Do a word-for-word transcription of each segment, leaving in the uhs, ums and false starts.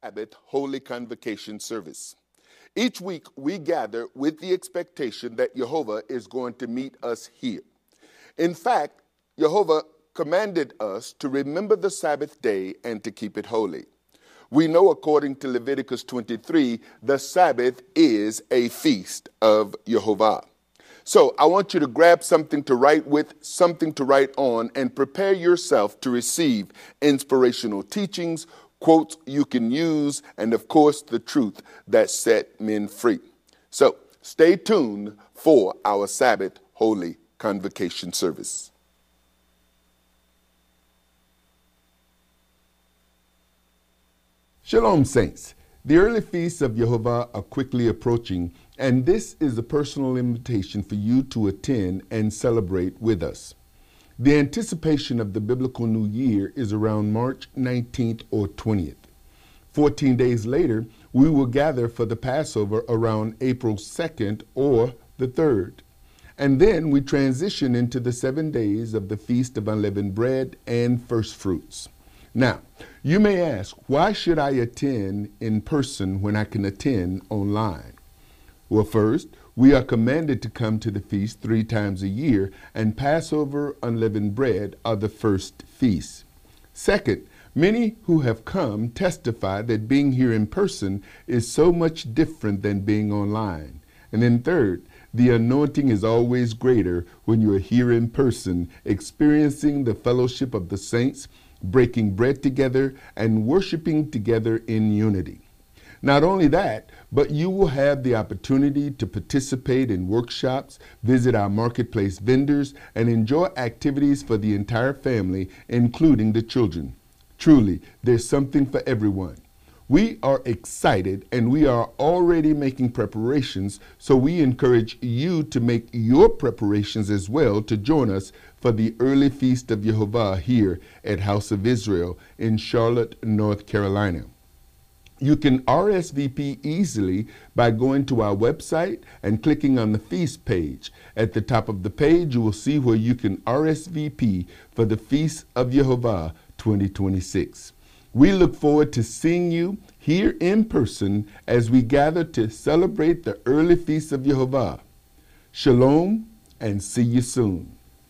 Sabbath Holy Convocation service. Each week we gather with the expectation that Jehovah is going to meet us here. In fact, Jehovah commanded us to remember the Sabbath day and to keep it holy. We know according to Leviticus twenty-three, the Sabbath is a feast of Jehovah. So I want you to grab something to write with, something to write on, and prepare yourself to receive inspirational teachings, quotes you can use, and of course, the truth that set men free. So stay tuned for our Sabbath Holy Convocation service. Shalom, saints. The early feasts of Jehovah are quickly approaching, and this is a personal invitation for you to attend and celebrate with us. The anticipation of the biblical New Year is around March nineteenth or twentieth. Fourteen days later, we will gather for the Passover around April second or the third. And then we transition into the seven days of the Feast of Unleavened Bread and First Fruits. Now, you may ask, why should I attend in person when I can attend online? Well, first, we are commanded to come to the feast three times a year, and Passover, unleavened bread are the first feasts. Second, many who have come testify that being here in person is so much different than being online. And then third, the anointing is always greater when you are here in person, experiencing the fellowship of the saints, breaking bread together, and worshiping together in unity. Not only that, but you will have the opportunity to participate in workshops, visit our marketplace vendors, and enjoy activities for the entire family, including the children. Truly, there's something for everyone. We are excited and we are already making preparations, so we encourage you to make your preparations as well to join us for the early feast of Jehovah here at House of Israel in Charlotte, North Carolina. You can R S V P easily by going to our website and clicking on the feast page. At the top of the page, you will see where you can R S V P for the Feast of Jehovah twenty twenty-six. We look forward to seeing you here in person as we gather to celebrate the early feast of Jehovah. Shalom, and see you soon.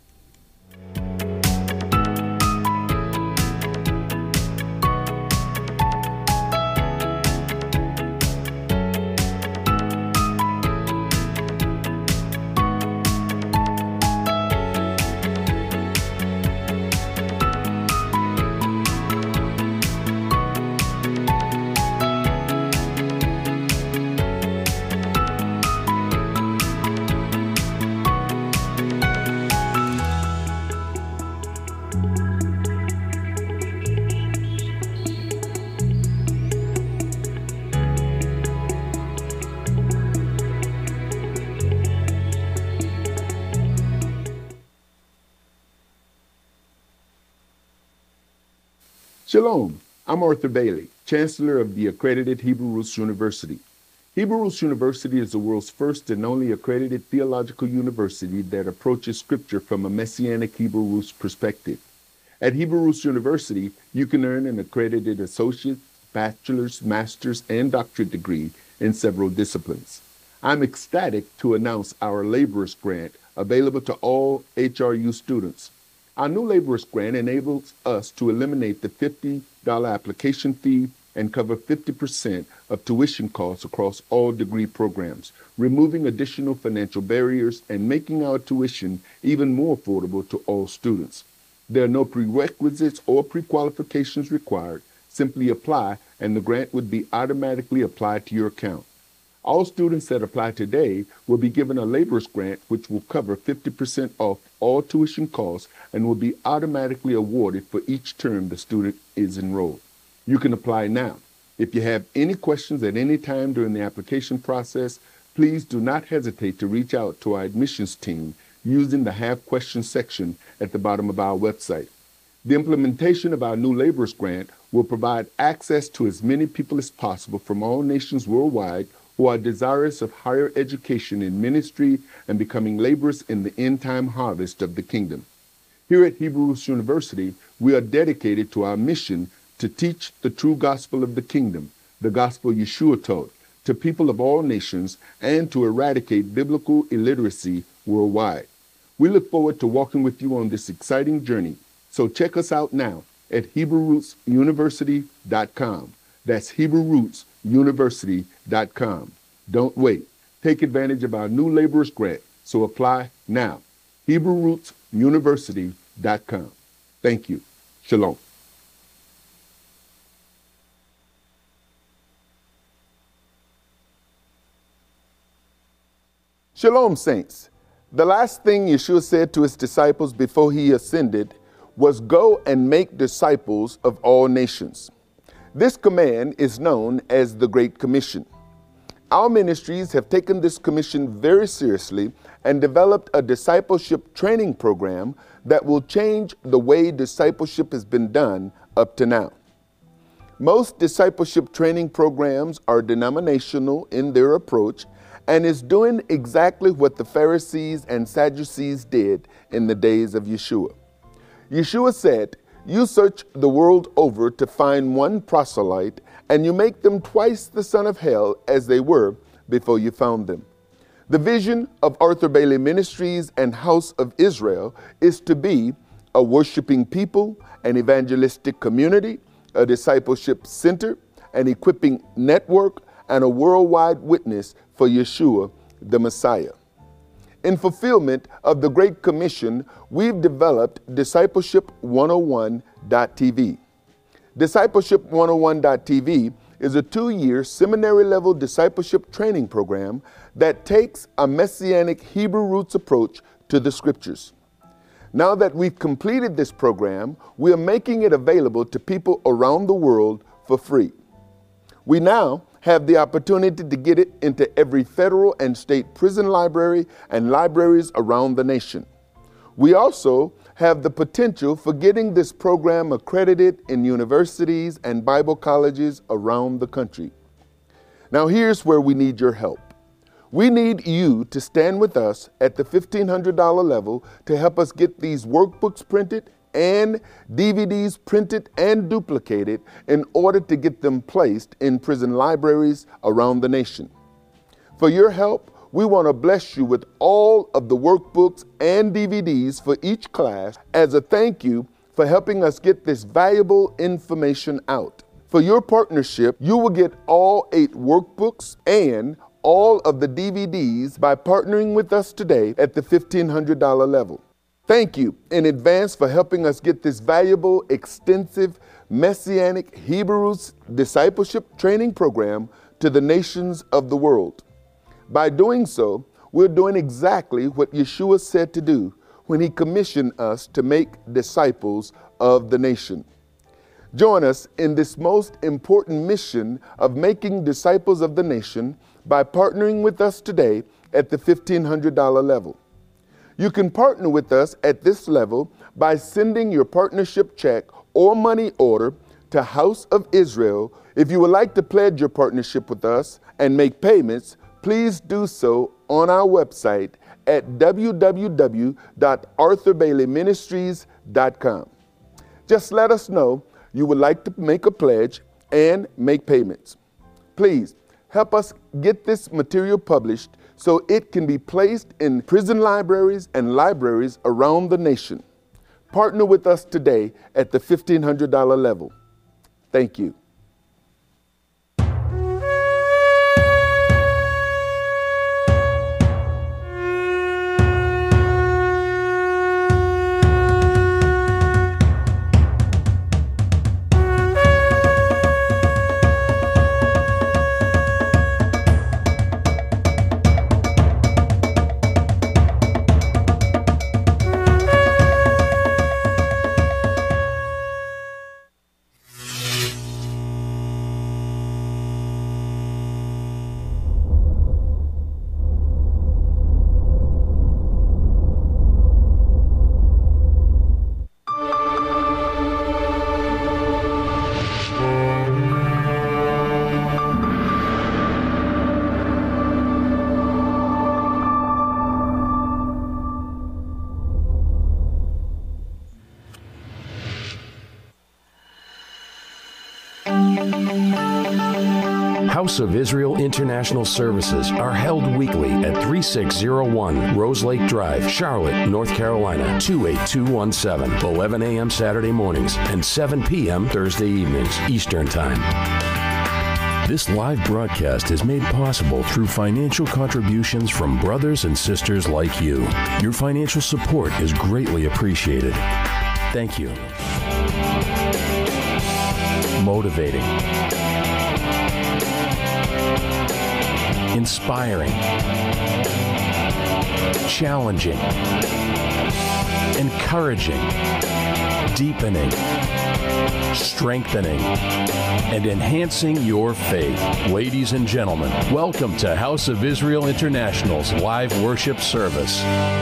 Shalom, I'm Arthur Bailey, Chancellor of the accredited Hebrew Roots University. Hebrew Roots University is the world's first and only accredited theological university that approaches Scripture from a Messianic Hebrew Roots perspective. At Hebrew Roots University, you can earn an accredited associate, bachelor's, master's, and doctorate degree in several disciplines. I'm ecstatic to announce our Laborers Grant available to all H R U students. Our new Laborers Grant enables us to eliminate the fifty dollars application fee and cover fifty percent of tuition costs across all degree programs, removing additional financial barriers and making our tuition even more affordable to all students. There are no prerequisites or pre-qualifications required. Simply apply, and the grant would be automatically applied to your account. All students that apply today will be given a Laborers Grant, which will cover fifty percent off all tuition costs and will be automatically awarded for each term the student is enrolled. You can apply now. If you have any questions at any time during the application process, please do not hesitate to reach out to our admissions team using the Have Questions section at the bottom of our website. The implementation of our new Laborers Grant will provide access to as many people as possible from all nations worldwide who are desirous of higher education in ministry and becoming laborers in the end-time harvest of the kingdom. Here at Hebrew Roots University, we are dedicated to our mission to teach the true gospel of the kingdom, the gospel Yeshua taught, to people of all nations and to eradicate biblical illiteracy worldwide. We look forward to walking with you on this exciting journey. So check us out now at Hebrew Roots University dot com. That's Hebrew Roots University dot com. Don't wait. Take advantage of our new laborers grant. So apply now. Hebrew Roots University dot com. Thank you. Shalom. Shalom, saints. The last thing Yeshua said to his disciples before he ascended was, "Go and make disciples of all nations." This command is known as the Great Commission. Our ministries have taken this commission very seriously and developed a discipleship training program that will change the way discipleship has been done up to now. Most discipleship training programs are denominational in their approach and is doing exactly what the Pharisees and Sadducees did in the days of Yeshua. Yeshua said, "You search the world over to find one proselyte, and you make them twice the son of hell as they were before you found them." The vision of Arthur Bailey Ministries and House of Israel is to be a worshiping people, an evangelistic community, a discipleship center, an equipping network, and a worldwide witness for Yeshua, the Messiah. In fulfillment of the Great Commission, we've developed Discipleship one oh one dot T V. Discipleship one oh one dot T V is a two-year seminary-level discipleship training program that takes a Messianic Hebrew roots approach to the Scriptures. Now that we've completed this program, we are making it available to people around the world for free. We now have the opportunity to get it into every federal and state prison library and libraries around the nation. We also have the potential for getting this program accredited in universities and Bible colleges around the country. Now here's where we need your help. We need you to stand with us at the fifteen hundred dollars level to help us get these workbooks printed and D V Ds printed and duplicated in order to get them placed in prison libraries around the nation. For your help, we want to bless you with all of the workbooks and D V Ds for each class as a thank you for helping us get this valuable information out. For your partnership, you will get all eight workbooks and all of the D V Ds by partnering with us today at the fifteen hundred dollars level. Thank you in advance for helping us get this valuable, extensive, Messianic Hebrews discipleship training program to the nations of the world. By doing so, we're doing exactly what Yeshua said to do when he commissioned us to make disciples of the nation. Join us in this most important mission of making disciples of the nation by partnering with us today at the fifteen hundred dollars level. You can partner with us at this level by sending your partnership check or money order to House of Israel. If you would like to pledge your partnership with us and make payments, please do so on our website at w w w dot arthur bailey ministries dot com. Just let us know you would like to make a pledge and make payments. Please help us get this material published so it can be placed in prison libraries and libraries around the nation. Partner with us today at the fifteen hundred dollars level. Thank you. Thank you. House of Israel International services are held weekly at thirty-six oh one Rose Lake Drive, Charlotte, North Carolina, two eight two one seven, eleven a.m. Saturday mornings and seven p.m. Thursday evenings, Eastern Time. This live broadcast is made possible through financial contributions from brothers and sisters like you. Your financial support is greatly appreciated. Thank you. Motivating, inspiring, challenging, encouraging, deepening, strengthening, and enhancing your faith. Ladies and gentlemen, welcome to House of Israel International's live worship service.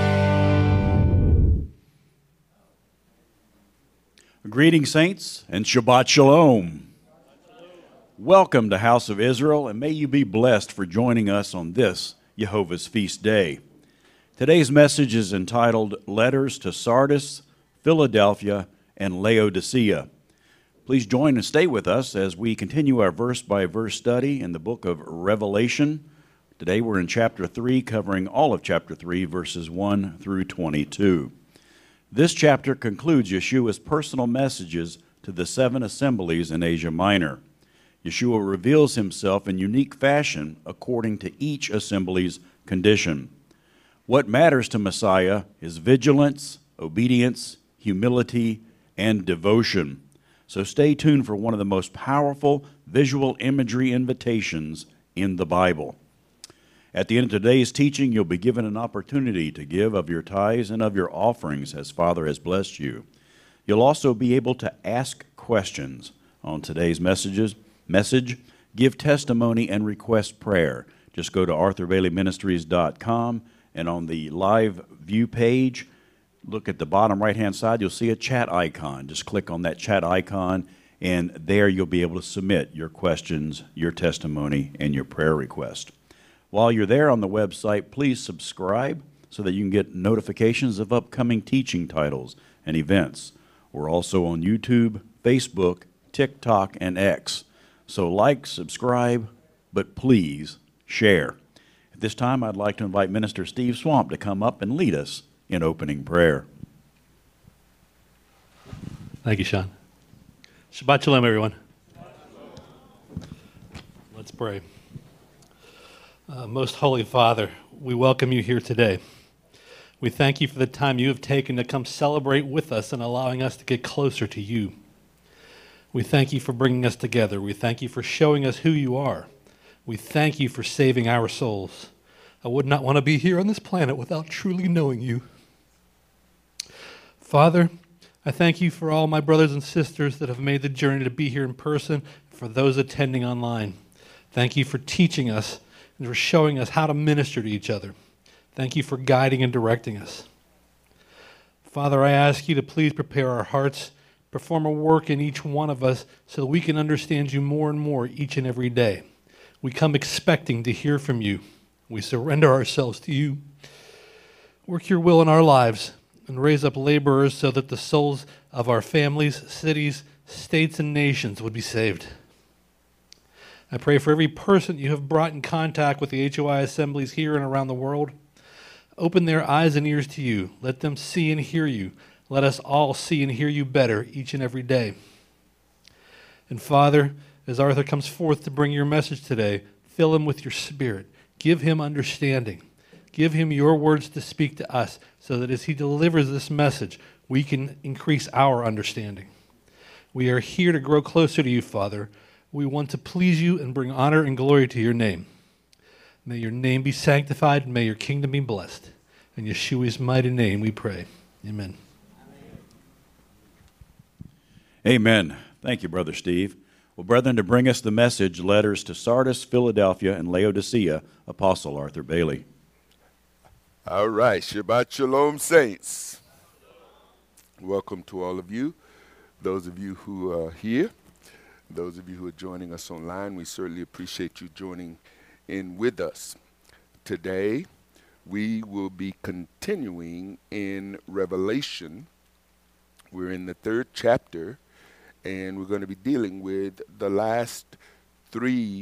Greetings, saints, and Shabbat Shalom. Welcome to House of Israel, and may you be blessed for joining us on this Jehovah's Feast Day. Today's message is entitled Letters to Sardis, Philadelphia, and Laodicea. Please join and stay with us as we continue our verse-by-verse study in the book of Revelation. Today we're in chapter three, covering all of chapter three, verses one through twenty-two. This chapter concludes Yeshua's personal messages to the seven assemblies in Asia Minor. Yeshua reveals himself in unique fashion according to each assembly's condition. What matters to Messiah is vigilance, obedience, humility, and devotion. So stay tuned for one of the most powerful visual imagery invitations in the Bible. At the end of today's teaching, you'll be given an opportunity to give of your tithes and of your offerings as Father has blessed you. You'll also be able to ask questions on today's messages, message, give testimony, and request prayer. Just go to arthur bailey ministries dot com, and on the live view page, look at the bottom right-hand side, you'll see a chat icon. Just click on that chat icon, and there you'll be able to submit your questions, your testimony, and your prayer request. While you're there on the website, please subscribe so that you can get notifications of upcoming teaching titles and events. We're also on YouTube, Facebook, TikTok, and X. So like, subscribe, but please share. At this time, I'd like to invite Minister Steve Swamp to come up and lead us in opening prayer. Thank you, Sean. Shabbat Shalom, everyone. Let's pray. Uh, Most Holy Father, we welcome you here today. We thank you for the time you have taken to come celebrate with us and allowing us to get closer to you. We thank you for bringing us together. We thank you for showing us who you are. We thank you for saving our souls. I would not want to be here on this planet without truly knowing you. Father, I thank you for all my brothers and sisters that have made the journey to be here in person, for those attending online. Thank you for teaching us and for showing us how to minister to each other. Thank you for guiding and directing us. Father, I ask you to please prepare our hearts, perform a work in each one of us so that we can understand you more and more each and every day. We come expecting to hear from you. We surrender ourselves to you. Work your will in our lives and raise up laborers so that the souls of our families, cities, states, and nations would be saved. I pray for every person you have brought in contact with the H O I assemblies here and around the world. Open their eyes and ears to you. Let them see and hear you. Let us all see and hear you better each and every day. And Father, as Arthur comes forth to bring your message today, fill him with your spirit. Give him understanding. Give him your words to speak to us so that as he delivers this message, we can increase our understanding. We are here to grow closer to you, Father. We want to please you and bring honor and glory to your name. May your name be sanctified, and may your kingdom be blessed. In Yeshua's mighty name we pray. Amen. Amen. Thank you, Brother Steve. Well, brethren, to bring us the message, letters to Sardis, Philadelphia, and Laodicea, Apostle Arthur Bailey. All right, Shabbat Shalom, saints. Welcome to all of you, those of you who are here, those of you who are joining us online. We certainly appreciate you joining in with us. Today, we will be continuing in Revelation. We're in the third chapter, and we're going to be dealing with the last three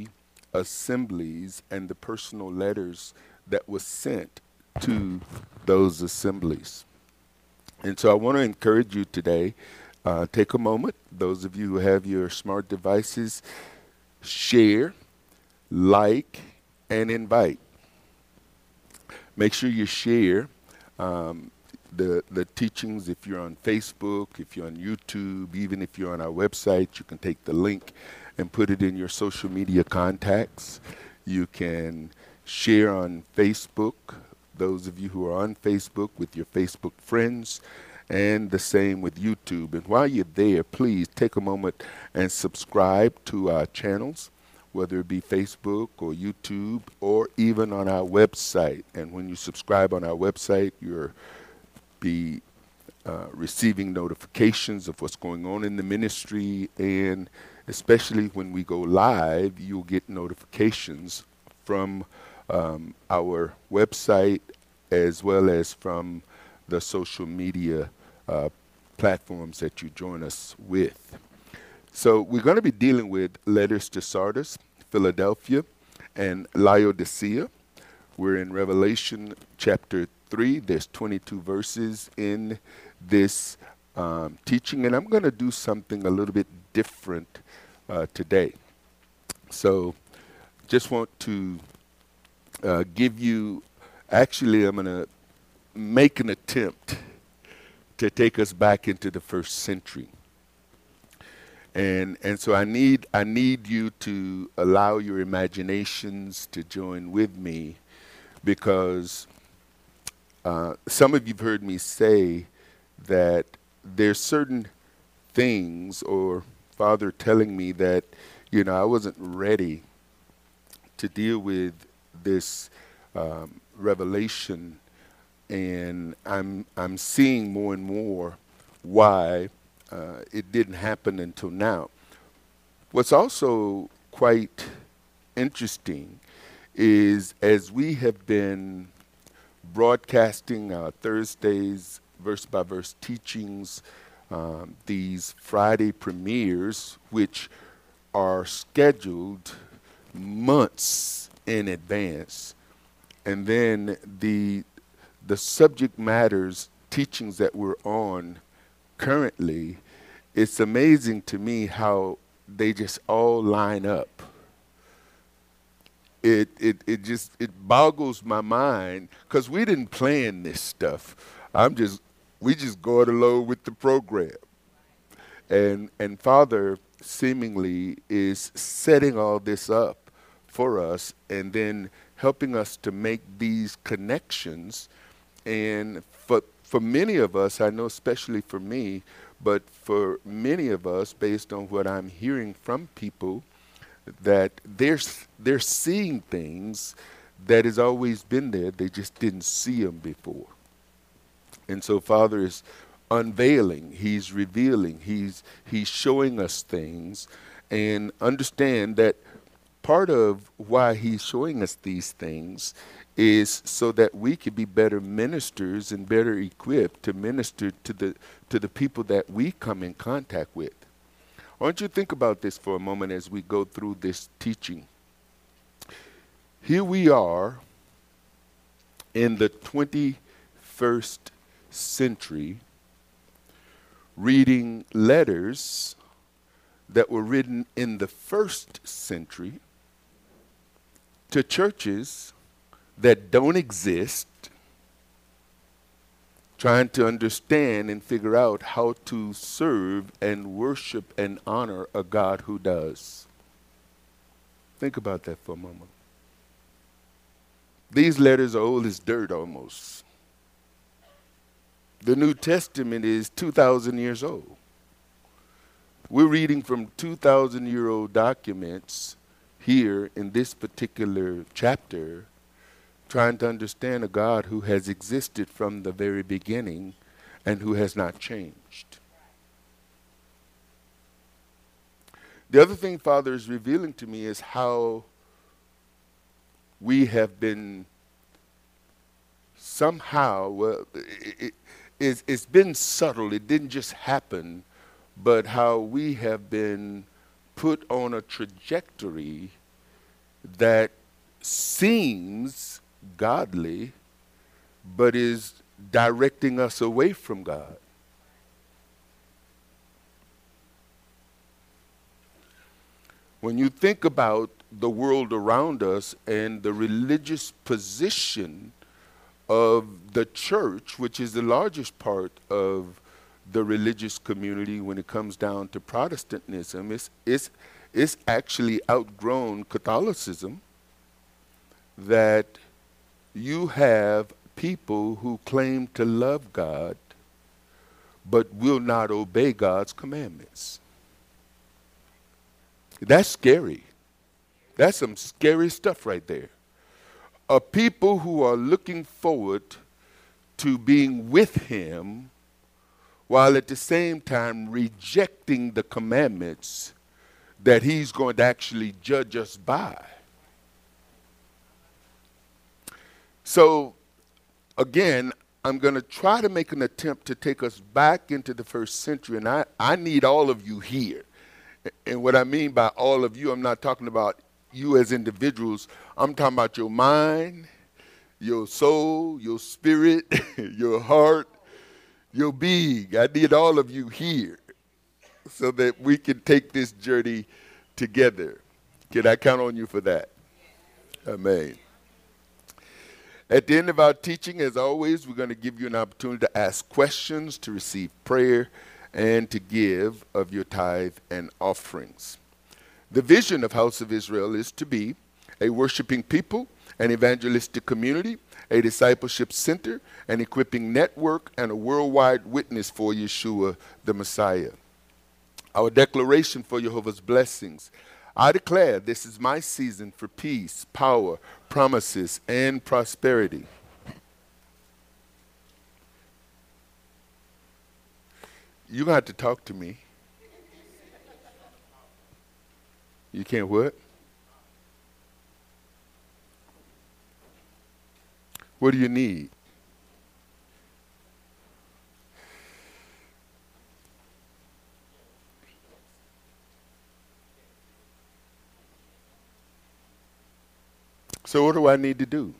assemblies and the personal letters that was sent to those assemblies. And so I want to encourage you today, uh, take a moment, those of you who have your smart devices, share, like, and invite. Make sure you share um, the, the teachings. If you're on Facebook, if you're on YouTube, even if you're on our website, you can take the link and put it in your social media contacts. You can share on Facebook, those of you who are on Facebook, with your Facebook friends, and the same with YouTube. And while you're there, please take a moment and subscribe to our channels, whether it be Facebook or YouTube or even on our website. And when you subscribe on our website, you'll be uh, receiving notifications of what's going on in the ministry, and especially when we go live, you'll get notifications from um, our website as well as from the social media uh, platforms that you join us with. So we're going to be dealing with letters to Sardis, Philadelphia, and Laodicea. We're in Revelation chapter three. There's twenty-two verses in this um, teaching, and I'm going to do something a little bit different uh, today. So just want to uh, give you, actually I'm going to make an attempt to take us back into the first century. And and so I need I need you to allow your imaginations to join with me, because uh, some of you've heard me say that there's certain things, or Father telling me that, you know, I wasn't ready to deal with this um, revelation, and I'm I'm seeing more and more why uh, it didn't happen until now. What's also quite interesting is, as we have been broadcasting our Thursdays verse by verse teachings, um, these Friday premieres, which are scheduled months in advance, and then the the subject matters teachings that we're on currently, it's amazing to me how they just all line up. It it it just it boggles my mind, because we didn't plan this stuff. I'm just we just going along with the program, and and Father seemingly is setting all this up for us, and then helping us to make these connections. And for for many of us, I know especially for me, but for many of us, based on what I'm hearing from people, that they're they're seeing things that has always been there. They just didn't see them before. And so Father is unveiling, he's revealing, he's he's showing us things. And understand that part of why he's showing us these things is so that we could be better ministers and better equipped to minister to the to the people that we come in contact with. Why don't you think about this for a moment as we go through this teaching? Here we are in the twenty-first century, reading letters that were written in the first century to churches that don't exist, trying to understand and figure out how to serve and worship and honor a God who does. Think about that for a moment. These letters are old as dirt almost. The New Testament is two thousand years old. We're reading from two thousand year old documents here in this particular chapter, trying to understand a God who has existed from the very beginning and who has not changed. The other thing Father is revealing to me is how we have been somehow, well, it, it, it's, it's been subtle, it didn't just happen, but how we have been put on a trajectory that seems godly, but is directing us away from God. When you think about the world around us and the religious position of the church, which is the largest part of the religious community when it comes down to Protestantism, it's, it's, it's actually outgrown Catholicism, that you have people who claim to love God but will not obey God's commandments. That's scary. That's some scary stuff right there. A people who are looking forward to being with him while at the same time rejecting the commandments that he's going to actually judge us by. So, again, I'm going to try to make an attempt to take us back into the first century, and I, I need all of you here. And what I mean by all of you, I'm not talking about you as individuals. I'm talking about your mind, your soul, your spirit, your heart, your being. I need all of you here so that we can take this journey together. Can I count on you for that? Amen. At the end of our teaching, as always, we're going to give you an opportunity to ask questions, to receive prayer, and to give of your tithe and offerings. The vision of House of Israel is to be a worshiping people, an evangelistic community, a discipleship center, an equipping network, and a worldwide witness for Yeshua the Messiah. Our declaration for Jehovah's blessings. I declare this is my season for peace, power, promises, and prosperity. You're going to have to talk to me. You can't what? What do you need? So what do I need to do?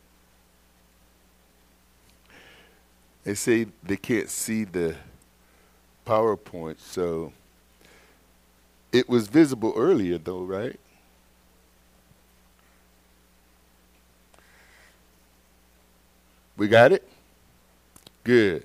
They say they can't see the PowerPoint, so it was visible earlier though, right? We got it? Good.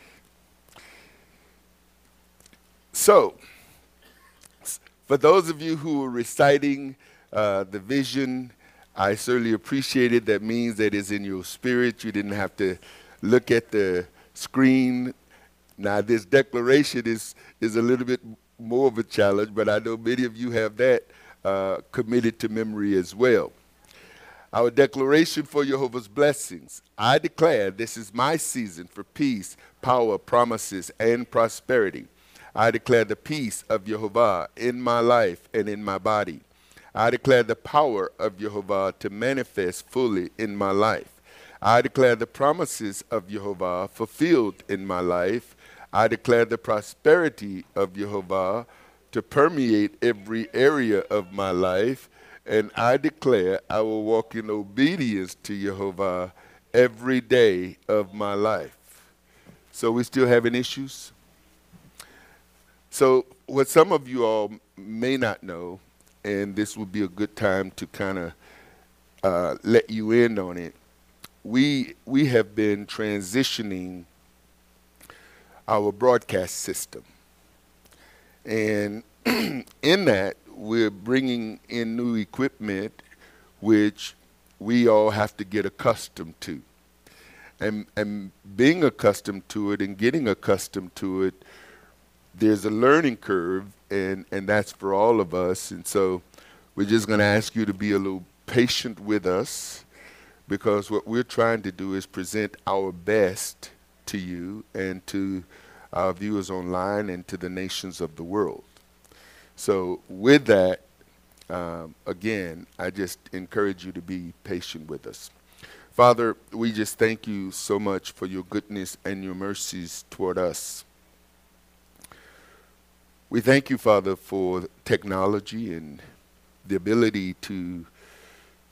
So, for those of you who are reciting uh, the vision, I certainly appreciate it. That means that it's in your spirit. You didn't have to look at the screen. Now, this declaration is, is a little bit more of a challenge, but I know many of you have that uh, committed to memory as well. Our declaration for Jehovah's blessings. I declare this is my season for peace, power, promises, and prosperity. I declare the peace of Jehovah in my life and in my body. I declare the power of Jehovah to manifest fully in my life. I declare the promises of Jehovah fulfilled in my life. I declare the prosperity of Jehovah to permeate every area of my life. And I declare I will walk in obedience to Jehovah every day of my life. So we still having issues? So what some of you all may not know, and this would be a good time to kind of uh, let you in on it, we we have been transitioning our broadcast system. And in that, we're bringing in new equipment which we all have to get accustomed to. And, and being accustomed to it and getting accustomed to it, there's a learning curve, and, and that's for all of us. And so we're just going to ask you to be a little patient with us, because what we're trying to do is present our best to you and to our viewers online and to the nations of the world. So with that, um, again, I just encourage you to be patient with us. Father, we just thank you so much for your goodness and your mercies toward us. We thank you, Father, for technology and the ability to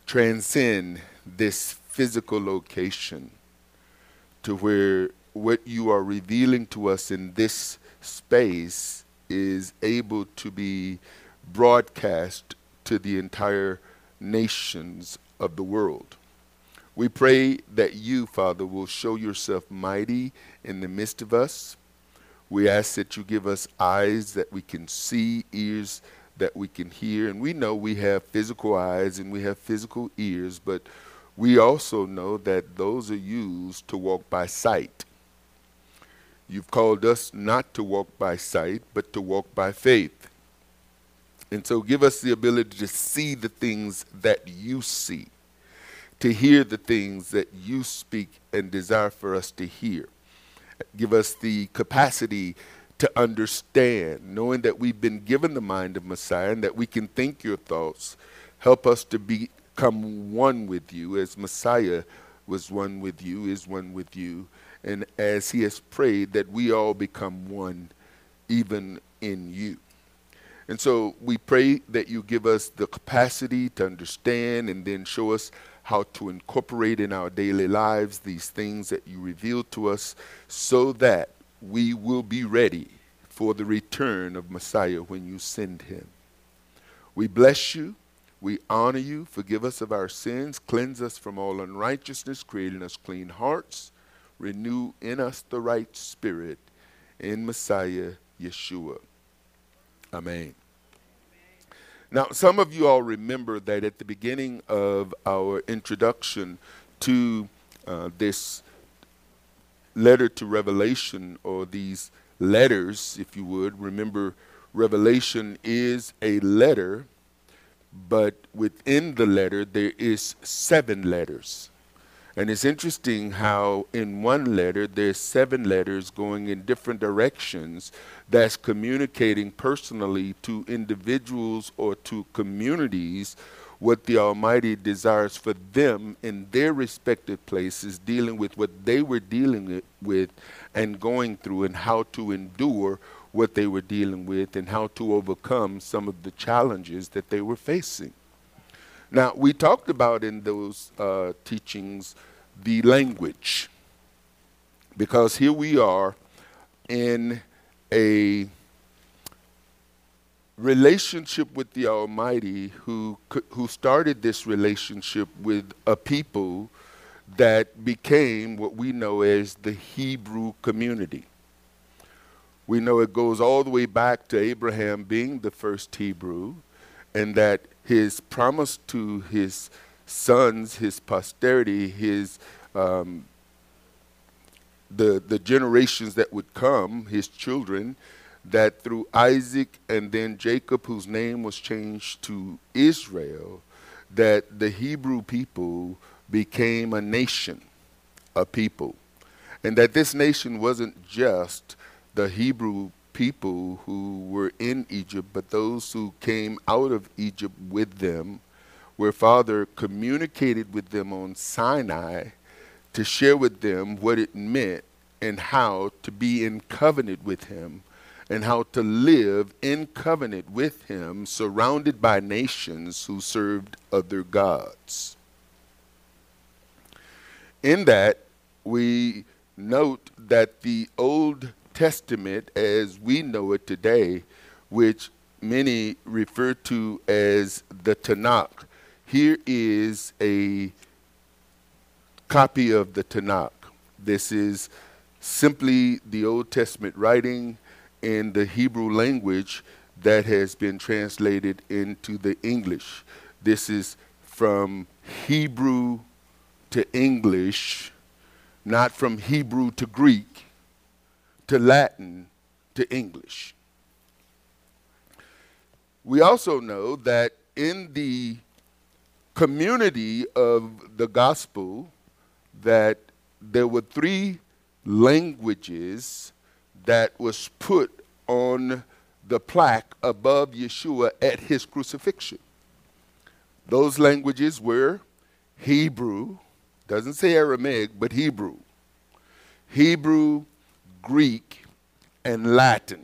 transcend this physical location to where what you are revealing to us in this space is able to be broadcast to the entire nations of the world. We pray that you, Father, will show yourself mighty in the midst of us. We ask that you give us eyes that we can see, ears that we can hear. And we know we have physical eyes and we have physical ears, but we also know that those are used to walk by sight. You've called us not to walk by sight, but to walk by faith. And so give us the ability to see the things that you see, to hear the things that you speak and desire for us to hear. Give us the capacity to understand, knowing that we've been given the mind of Messiah and that we can think your thoughts. Help us to become one with you as Messiah was one with you, is one with you. And as he has prayed that we all become one, even in you. And so we pray that you give us the capacity to understand and then show us how to incorporate in our daily lives these things that you reveal to us so that we will be ready for the return of Messiah when you send him. We bless you. We honor you. Forgive us of our sins. Cleanse us from all unrighteousness, creating us clean hearts. Renew in us the right spirit. In Messiah Yeshua. Amen. Now, some of you all remember that at the beginning of our introduction to uh, this letter to Revelation, or these letters, if you would, remember Revelation is a letter, but within the letter there is seven letters. And it's interesting how in one letter there's seven letters going in different directions that's communicating personally to individuals or to communities what the Almighty desires for them in their respective places, dealing with what they were dealing with and going through, and how to endure what they were dealing with and how to overcome some of the challenges that they were facing. Now, we talked about in those uh, teachings the language, because here we are in a relationship with the Almighty who who started this relationship with a people that became what we know as the Hebrew community. We know it goes all the way back to Abraham being the first Hebrew, and that his promise to his sons, his posterity, his um, the the generations that would come, his children, that through Isaac and then Jacob, whose name was changed to Israel, that the Hebrew people became a nation, a people. And that this nation wasn't just the Hebrew people who were in Egypt, but those who came out of Egypt with them, where Father communicated with them on Sinai to share with them what it meant and how to be in covenant with him, and how to live in covenant with him, surrounded by nations who served other gods. In that, we note that the Old Testament, as we know it today, which many refer to as the Tanakh, here is a copy of the Tanakh. This is simply the Old Testament writing in the Hebrew language that has been translated into the English. This is from Hebrew to English, not from Hebrew to Greek, to Latin to English. We also know that in the community of the gospel, that there were three languages that was put on the plaque above Yeshua at his crucifixion. Those languages were Hebrew, doesn't say Aramaic, but Hebrew. Hebrew, Greek, and Latin.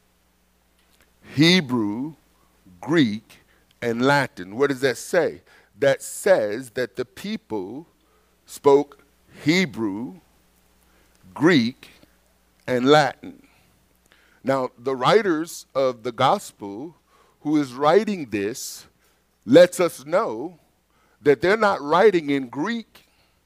Hebrew, Greek, and Latin. What does that say? that says that the people spoke Hebrew, Greek, and Latin. Now, the writers of the gospel who is writing this lets us know that they're not writing in Greek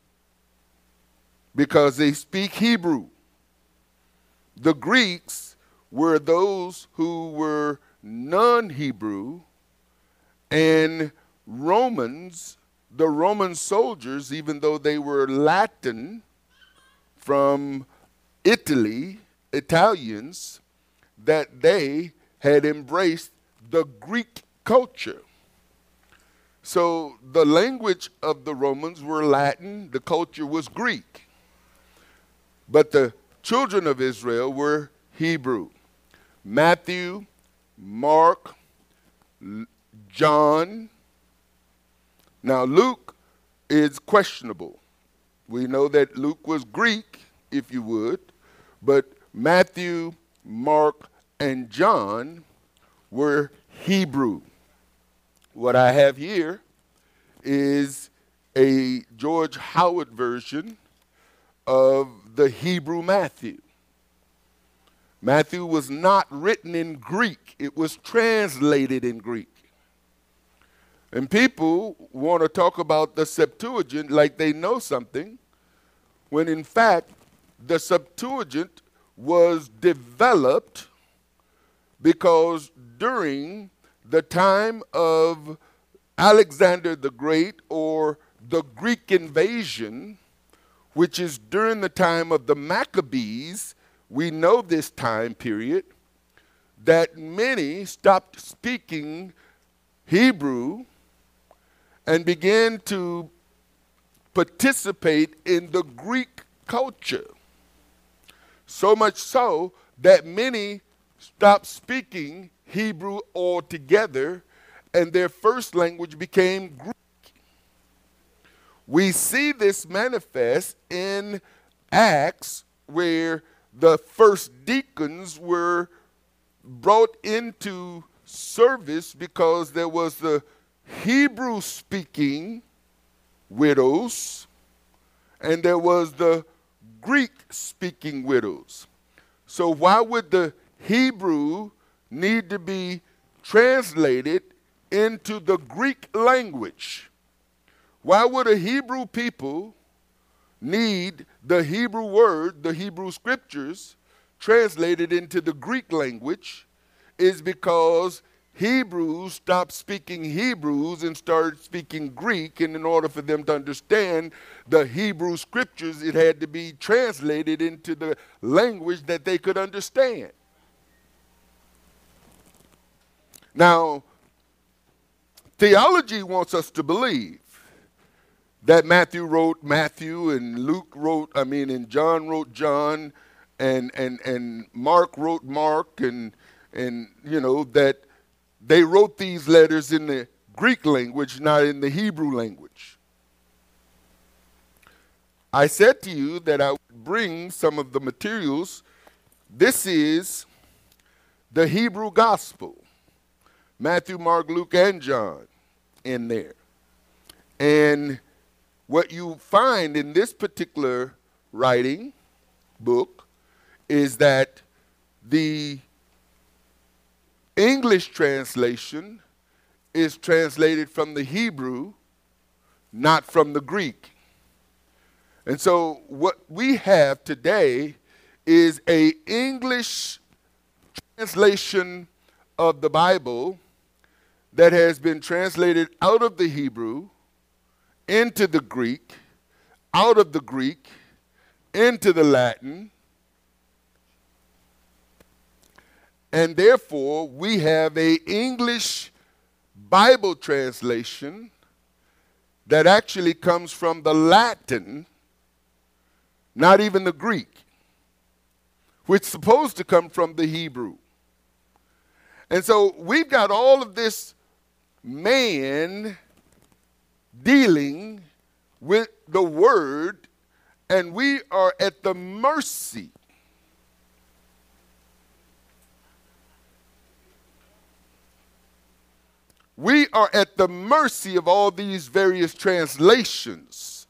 because they speak Hebrew. The Greeks were those who were non-Hebrew, and Romans, the Roman soldiers, even though they were Latin from Italy, Italians, that they had embraced the Greek culture. So the language of the Romans were Latin, the culture was Greek. But the children of Israel were Hebrew. Matthew, Mark, John. Now Luke is questionable. We know that Luke was Greek, if you would, but Matthew, Mark, and John were Hebrew. What I have here is a George Howard version of the Hebrew Matthew. Matthew was not written in Greek. It was translated in Greek. And people want to talk about the Septuagint like they know something, when in fact the Septuagint was developed because during the time of Alexander the Great, or the Greek invasion, which is during the time of the Maccabees, we know this time period, that many stopped speaking Hebrew and began to participate in the Greek culture. So much so that many stopped speaking Hebrew altogether, and their first language became Greek. We see this manifest in Acts, where the first deacons were brought into service because there was the Hebrew-speaking widows and there was the Greek-speaking widows. So why would the Hebrew need to be translated into the Greek language? Why would a Hebrew people need the Hebrew word, the Hebrew scriptures, translated into the Greek language? Is because Hebrews stopped speaking Hebrews and started speaking Greek, and in order for them to understand the Hebrew scriptures, it had to be translated into the language that they could understand. Now, theology wants us to believe that Matthew wrote Matthew, and Luke wrote, I mean, and John wrote John, and and and Mark wrote Mark, and and you know, that they wrote these letters in the Greek language, not in the Hebrew language. I said to you that I would bring some of the materials. This is the Hebrew gospel. Matthew, Mark, Luke, and John in there. And what you find in this particular writing, book, is that the English translation is translated from the Hebrew, not from the Greek. And so what we have today is an English translation of the Bible that has been translated out of the Hebrew into the Greek, out of the Greek into the Latin, and therefore we have an English Bible translation that actually comes from the Latin, not even the Greek, which is supposed to come from the Hebrew. And so we've got all of this man dealing with the word, and we are at the mercy we are at the mercy of all these various translations.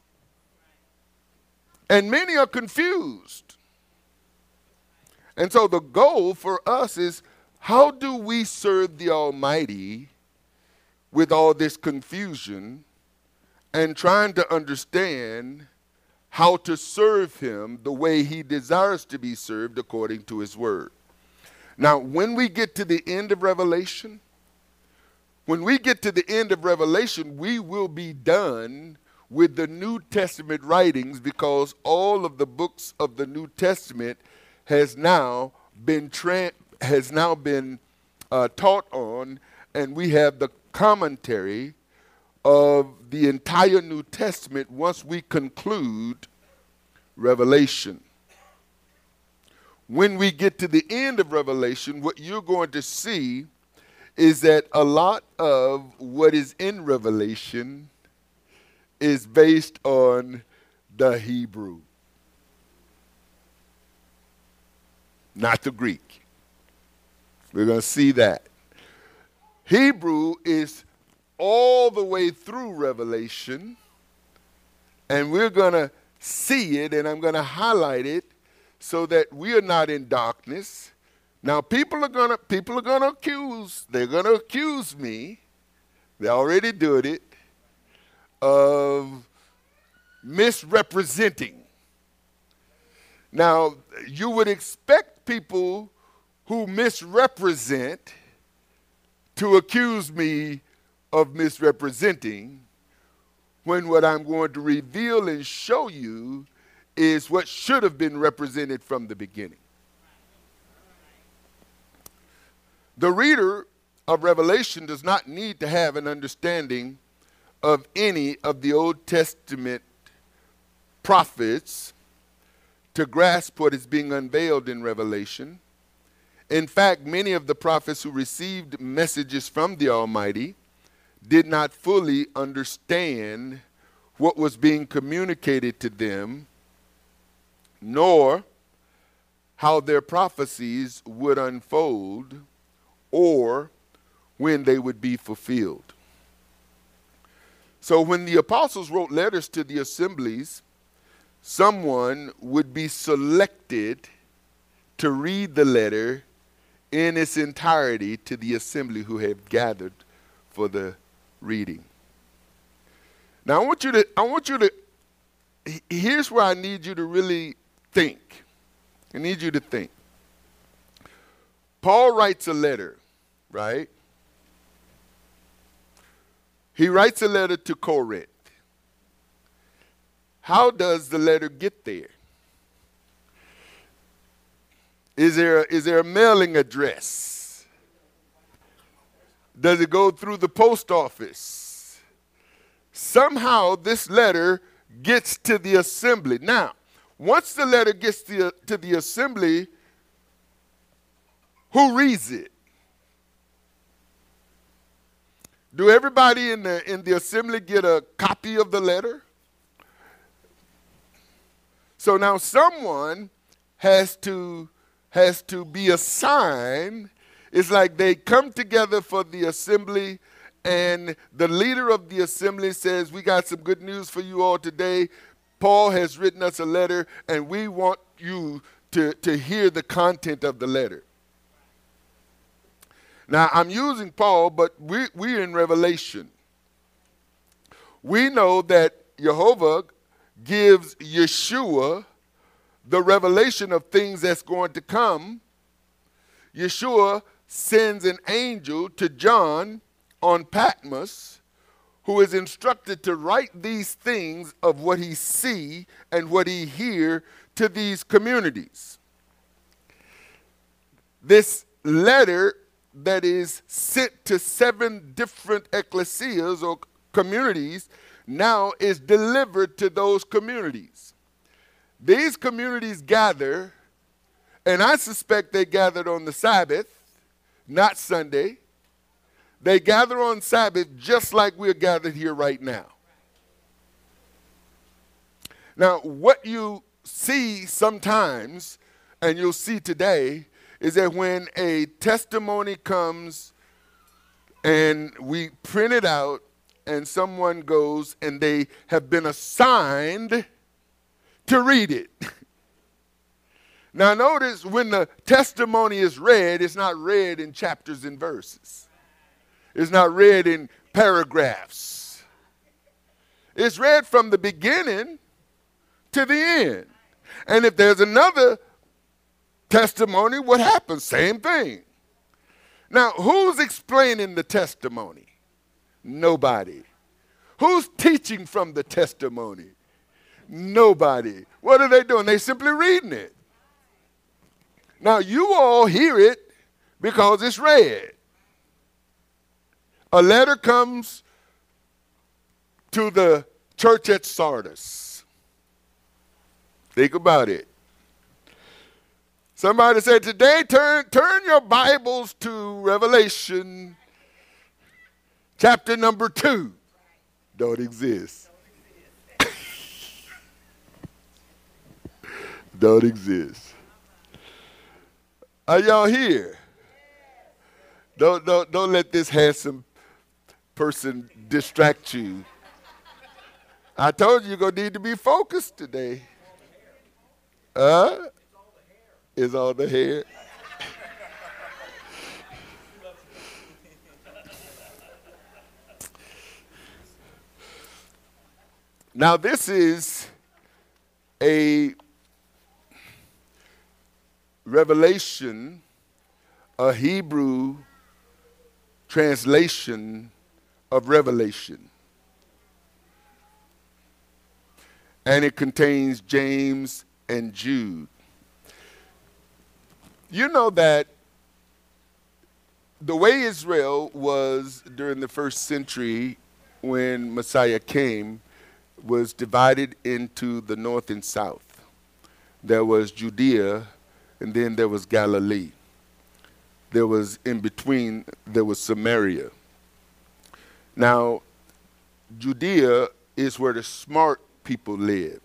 And many are confused. And so the goal for us is, how do we serve the Almighty with all this confusion and trying to understand how to serve him the way he desires to be served according to his word? Now, when we get to the end of Revelation, when we get to the end of Revelation, we will be done with the New Testament writings, because all of the books of the New Testament has now been tra- has now been uh, taught on, and we have the commentary of the entire New Testament once we conclude Revelation. When we get to the end of Revelation, what you're going to see is that a lot of what is in Revelation is based on the Hebrew, not the Greek. We're going to see that. Hebrew is all the way through Revelation, and we're going to see it, and I'm going to highlight it so that we are not in darkness. Now, people are going to people are going to accuse, they're going to accuse me, they already did it, of misrepresenting. Now, you would expect people who misrepresent to accuse me of misrepresenting, when what I'm going to reveal and show you is what should have been represented from the beginning. The reader of Revelation does not need to have an understanding of any of the Old Testament prophets to grasp what is being unveiled in Revelation. In fact, many of the prophets who received messages from the Almighty did not fully understand what was being communicated to them, nor how their prophecies would unfold or when they would be fulfilled. So when the apostles wrote letters to the assemblies, someone would be selected to read the letter in its entirety to the assembly who have gathered for the reading. Now I want you to, I want you to, here's where I need you to really think. I need you to think. Paul writes a letter, right? He writes a letter to Corinth. How does the letter get there? Is there, is there a mailing address? Does it go through the post office? Somehow this letter gets to the assembly. Now, once the letter gets to, to the assembly, who reads it? Do everybody in the, in the assembly get a copy of the letter? So now someone has to, has to be assigned. It's like they come together for the assembly, and the leader of the assembly says, we got some good news for you all today. Paul has written us a letter, and we want you to, to hear the content of the letter. Now, I'm using Paul, but we, we're in Revelation. We know that Jehovah gives Yeshua the revelation of things that's going to come. Yeshua sends an angel to John on Patmos, who is instructed to write these things of what he see and what he hear to these communities. This letter that is sent to seven different ecclesias or communities now is delivered to those communities. These communities gather, and I suspect they gathered on the Sabbath, not Sunday. They gather on Sabbath just like we're gathered here right now. Now, what you see sometimes, and you'll see today, is that when a testimony comes and we print it out, and someone goes and they have been assigned to read it. Now notice when the testimony is read, it's not read in chapters and verses. It's not read in paragraphs. It's read from the beginning to the end. And if there's another testimony, what happens? Same thing. Now, who's explaining the testimony? Nobody. Who's teaching from the testimony? Nobody. What are they doing? They simply reading it. Now, you all hear it because it's read. A letter comes to the church at Sardis. Think about it. Somebody said, today turn, turn your Bibles to Revelation chapter number two. Don't exist. Don't exist. Are y'all here? Don't, don't, don't let this handsome person distract you. I told you you're going to need to be focused today. Huh? It's all the hair. Now this is a revelation, a Hebrew translation of Revelation. And it contains James and Jude. You know that the way Israel was during the first century when Messiah came was divided into the north and south. There was Judea, and then there was Galilee. There was, in between, there was Samaria. Now, Judea is where the smart people lived.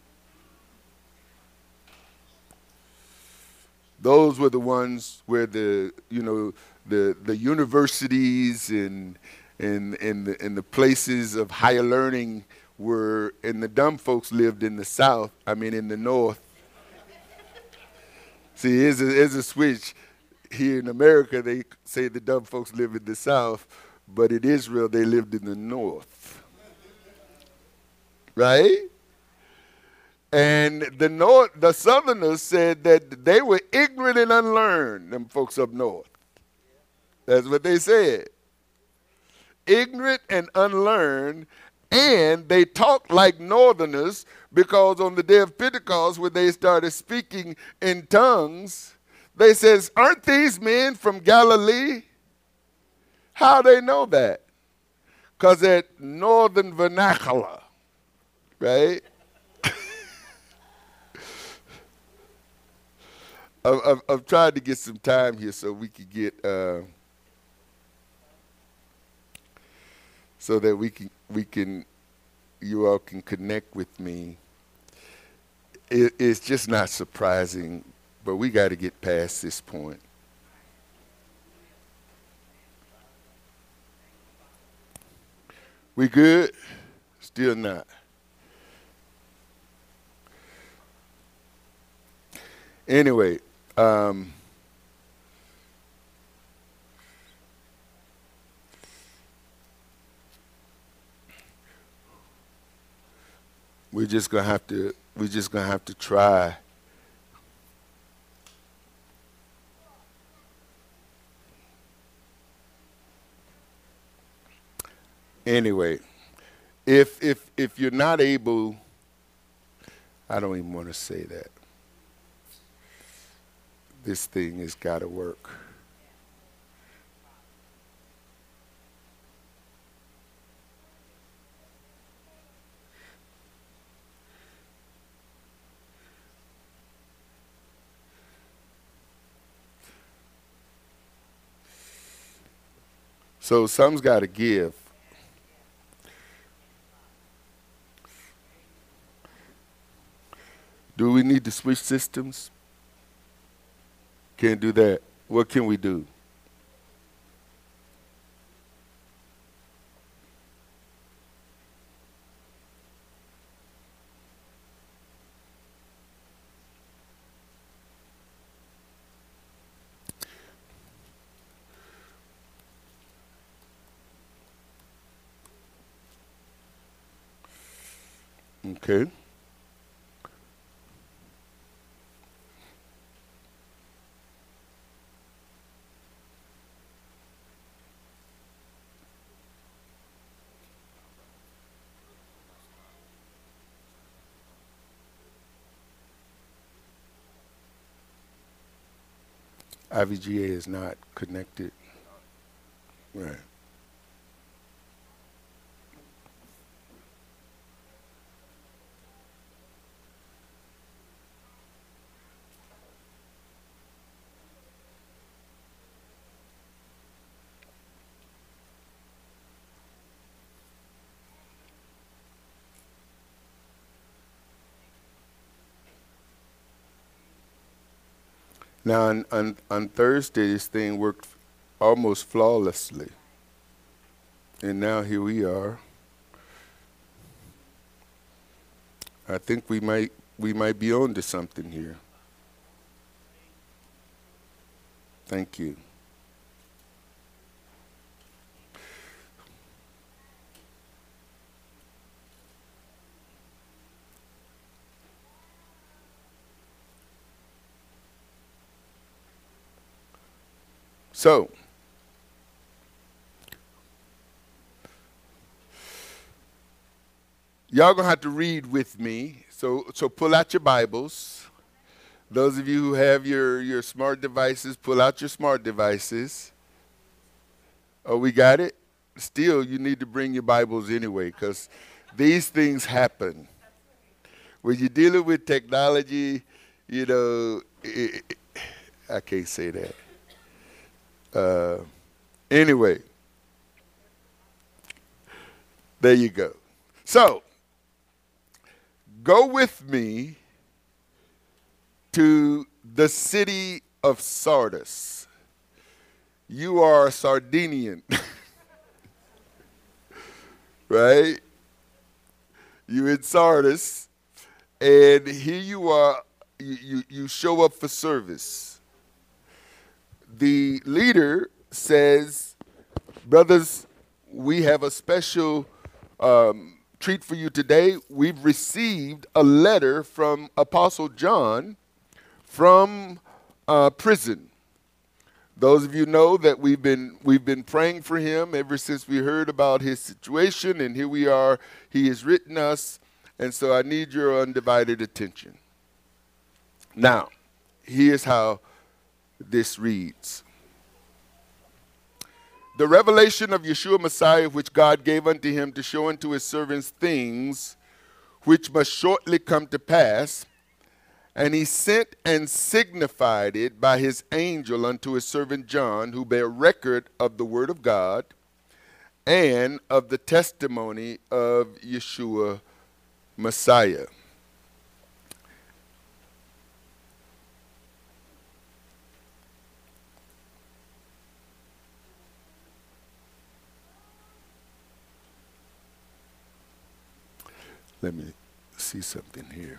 Those were the ones where the, you know, the the universities and and and the, and the places of higher learning were, and the dumb folks lived in the south. I mean, in the north. See, here's a, here's a switch. Here in America, they say the dumb folks live in the south, but in Israel, they lived in the north. Right? And the north, the Southerners said that they were ignorant and unlearned, them folks up north. That's what they said. Ignorant and unlearned, and they talked like Northerners because on the day of Pentecost, when they started speaking in tongues, they says, aren't these men from Galilee? How they know that? Because that northern vernacular, right? I've, I've tried to get some time here so we could get, uh, so that we can, we can, you all can connect with me. It, it's just not surprising, but we got to get past this point. We good? Still not. Anyway, um, we're just gonna have to. We're just gonna have to try. Anyway, if if if you're not able, I don't even want to say that. This thing has got to work. So some's got to give. Do we need to switch systems? Can't do that. What can we do? Okay. I V G A is not connected. Right. Now, on, on, on Thursday, this thing worked almost flawlessly. And now here we are. I think we might we might be on to something here. Thank you. So, y'all gonna have to read with me. So, so pull out your Bibles. Those of you who have your, your smart devices, pull out your smart devices. Oh, we got it? Still, you need to bring your Bibles anyway, because these things happen. When you're dealing with technology, you know, it, it, I can't say that. Uh, anyway, there you go. So, go with me to the city of Sardis. You are a Sardinian, right? You're in Sardis, and here you are, you, you, you show up for service. The leader says, brothers, we have a special um, treat for you today. We've received a letter from Apostle John from uh, prison. Those of you know that we've been we've been praying for him ever since we heard about his situation, and here we are. He has written us, and so I need your undivided attention. Now, here's how this reads. The revelation of Yeshua Messiah, which God gave unto him to show unto his servants things which must shortly come to pass, and he sent and signified it by his angel unto his servant John, who bare record of the word of God and of the testimony of Yeshua Messiah. Let me see something here.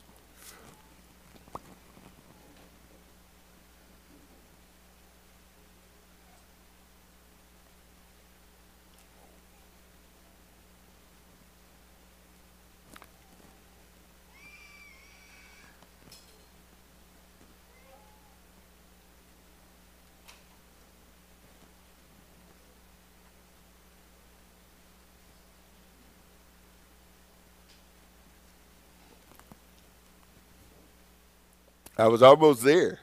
I was almost there.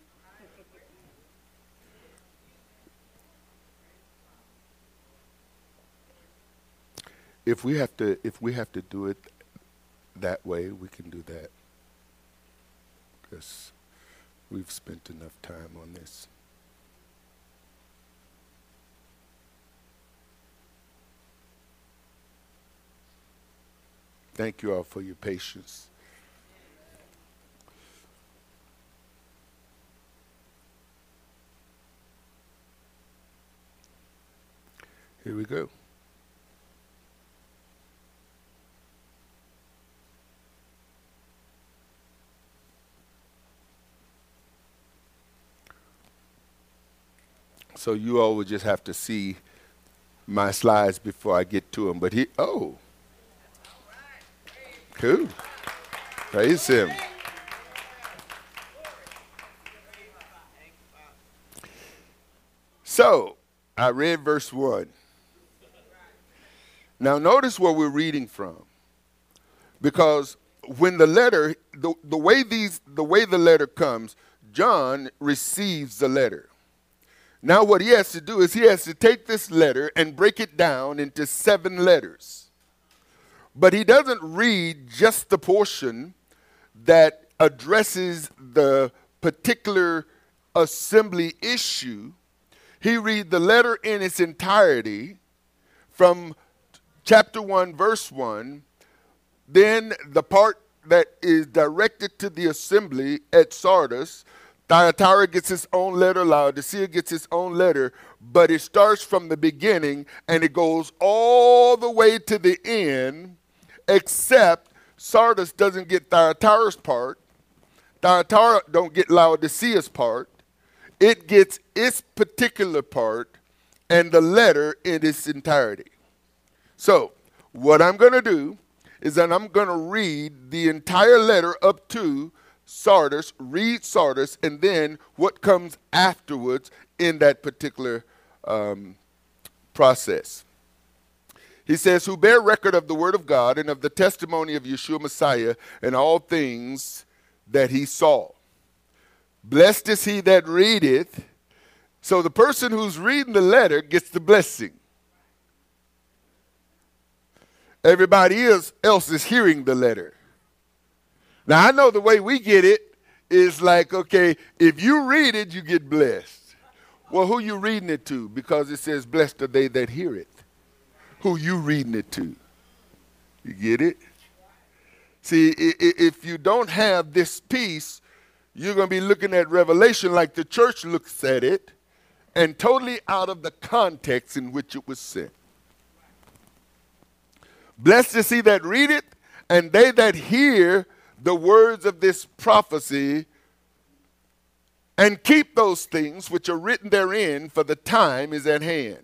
If we have to, if we have to do it that way, we can do that, because we've spent enough time on this. Thank you all for your patience. Here we go. So you all will just have to see my slides before I get to them. But he, oh, Cool. Praise him. So, I read verse one. Now, notice where we're reading from. Because when the letter, the, the way these, the way the letter comes, John receives the letter. Now what he has to do is he has to take this letter and break it down into seven letters. But he doesn't read just the portion that addresses the particular assembly issue. He reads the in in its entirety from chapter one, verse one, then the part that is directed to the assembly at Sardis. Thyatira gets its own letter, Laodicea gets its own letter, but it starts from the beginning and it goes all the way to the end, except Sardis doesn't get Thyatira's part, Thyatira don't get Laodicea's part. It gets its particular part and the letter in its entirety. So what I'm going to do is that I'm going to read the entire letter up to Sardis, read Sardis, and then what comes afterwards in that particular um, process. He says, who bear record of the word of God and of the testimony of Yeshua Messiah and all things that he saw. Blessed is he that readeth. So the person who's reading the letter gets the blessing. Everybody else, else is hearing the letter. Now, I know the way we get it is like, okay, if you read it, you get blessed. Well, who you reading it to? Because it says, blessed are they that hear it. Who you reading it to? You get it? See, if you don't have this piece, you're going to be looking at Revelation like the church looks at it and totally out of the context in which it was sent. Blessed is he that readeth, and they that hear the words of this prophecy, and keep those things which are written therein, for the time is at hand.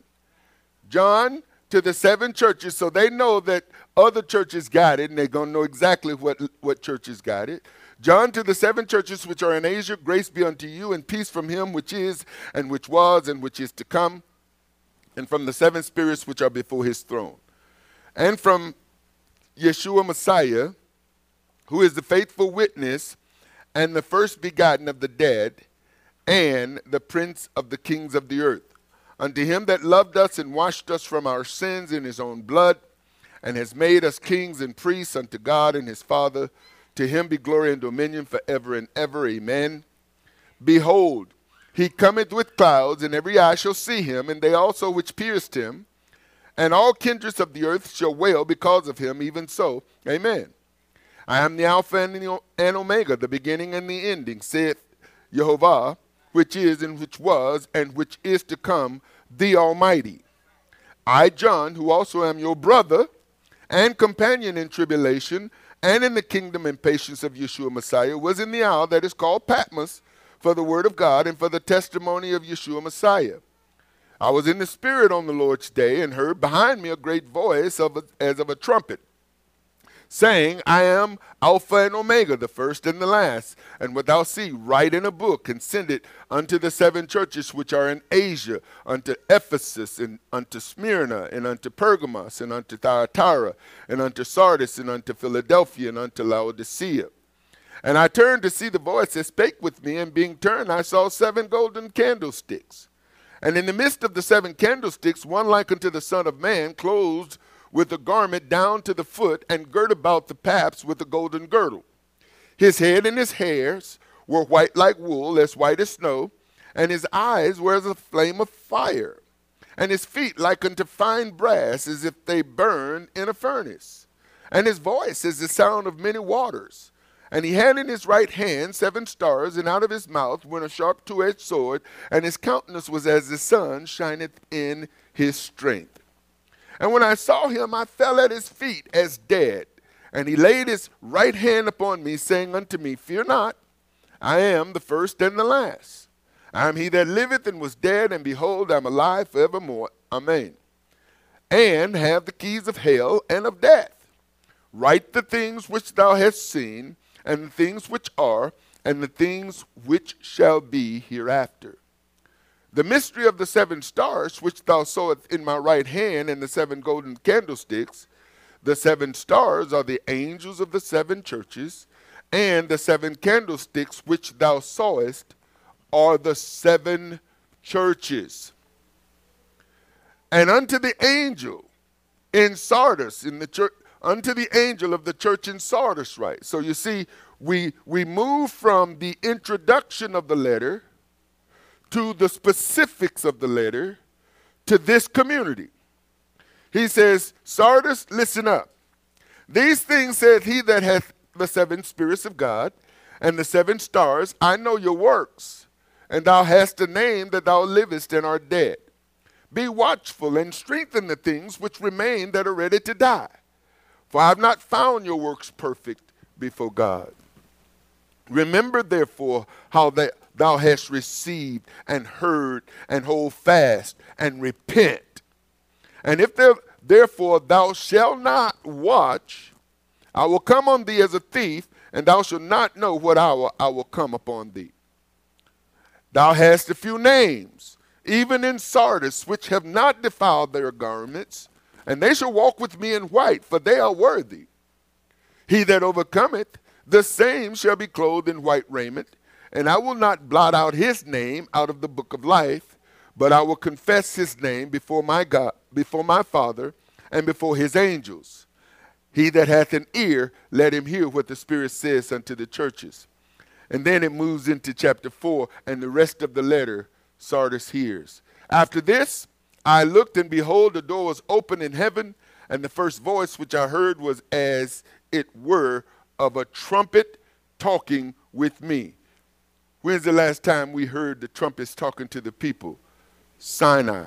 John to the seven churches, so they know that other churches got it, and they're going to know exactly what, what churches got it. John to the seven churches which are in Asia, grace be unto you, and peace from him which is, and which was, and which is to come, and from the seven spirits which are before his throne. And from Yeshua Messiah, who is the faithful witness and the first begotten of the dead, and the prince of the kings of the earth. Unto him that loved us and washed us from our sins in his own blood, and has made us kings and priests unto God and his Father, to him be glory and dominion forever and ever. Amen. Behold, he cometh with clouds, and every eye shall see him, and they also which pierced him, and all kindreds of the earth shall wail because of him, even so. Amen. I am the Alpha and the Omega, the beginning and the ending, saith Jehovah, which is and which was and which is to come, the Almighty. I, John, who also am your brother and companion in tribulation and in the kingdom and patience of Yeshua Messiah, was in the isle that is called Patmos for the word of God and for the testimony of Yeshua Messiah. I was in the Spirit on the Lord's day and heard behind me a great voice of a, as of a trumpet, saying, I am Alpha and Omega, the first and the last. And what thou see, write in a book, and send it unto the seven churches which are in Asia, unto Ephesus, and unto Smyrna, and unto Pergamos, and unto Thyatira, and unto Sardis, and unto Philadelphia, and unto Laodicea. And I turned to see the voice that spake with me, and being turned, I saw seven golden candlesticks. And in the midst of the seven candlesticks, one like unto the Son of Man, clothed with a garment down to the foot, and girt about the paps with a golden girdle. His head and his hairs were white like wool, as white as snow, and his eyes were as a flame of fire, and his feet like unto fine brass, as if they burned in a furnace. And his voice is the sound of many waters. And he had in his right hand seven stars, and out of his mouth went a sharp two-edged sword, and his countenance was as the sun shineth in his strength. And when I saw him, I fell at his feet as dead. And he laid his right hand upon me, saying unto me, Fear not, I am the first and the last. I am he that liveth and was dead, and behold, I am alive forevermore. Amen. And have the keys of hell and of death. Write the things which thou hast seen, and the things which are, and the things which shall be hereafter. The mystery of the seven stars, which thou sawest in my right hand, and the seven golden candlesticks, the seven stars are the angels of the seven churches, and the seven candlesticks which thou sawest are the seven churches. And unto the angel in Sardis, in the church, unto the angel of the church in Sardis write. So you see, we we move from the introduction of the letter to the specifics of the letter to this community. He says, Sardis, listen up. These things saith he that hath the seven spirits of God and the seven stars. I know your works, and thou hast a name that thou livest and art dead. Be watchful and strengthen the things which remain that are ready to die. For I have not found your works perfect before God. Remember, therefore, how that thou hast received and heard, and hold fast and repent. And if there, therefore thou shalt not watch, I will come on thee as a thief, and thou shalt not know what hour I will come upon thee. Thou hast a few names, even in Sardis, which have not defiled their garments, and they shall walk with me in white, for they are worthy. He that overcometh, the same shall be clothed in white raiment, and I will not blot out his name out of the book of life, but I will confess his name before my God, before my Father, and before his angels. He that hath an ear, let him hear what the Spirit says unto the churches. And then it moves into chapter four, and the rest of the letter Sardis hears. After this, I looked, and behold, the door was open in heaven, and the first voice which I heard was as it were of a trumpet talking with me. When's the last time we heard the trumpets talking to the people? Sinai.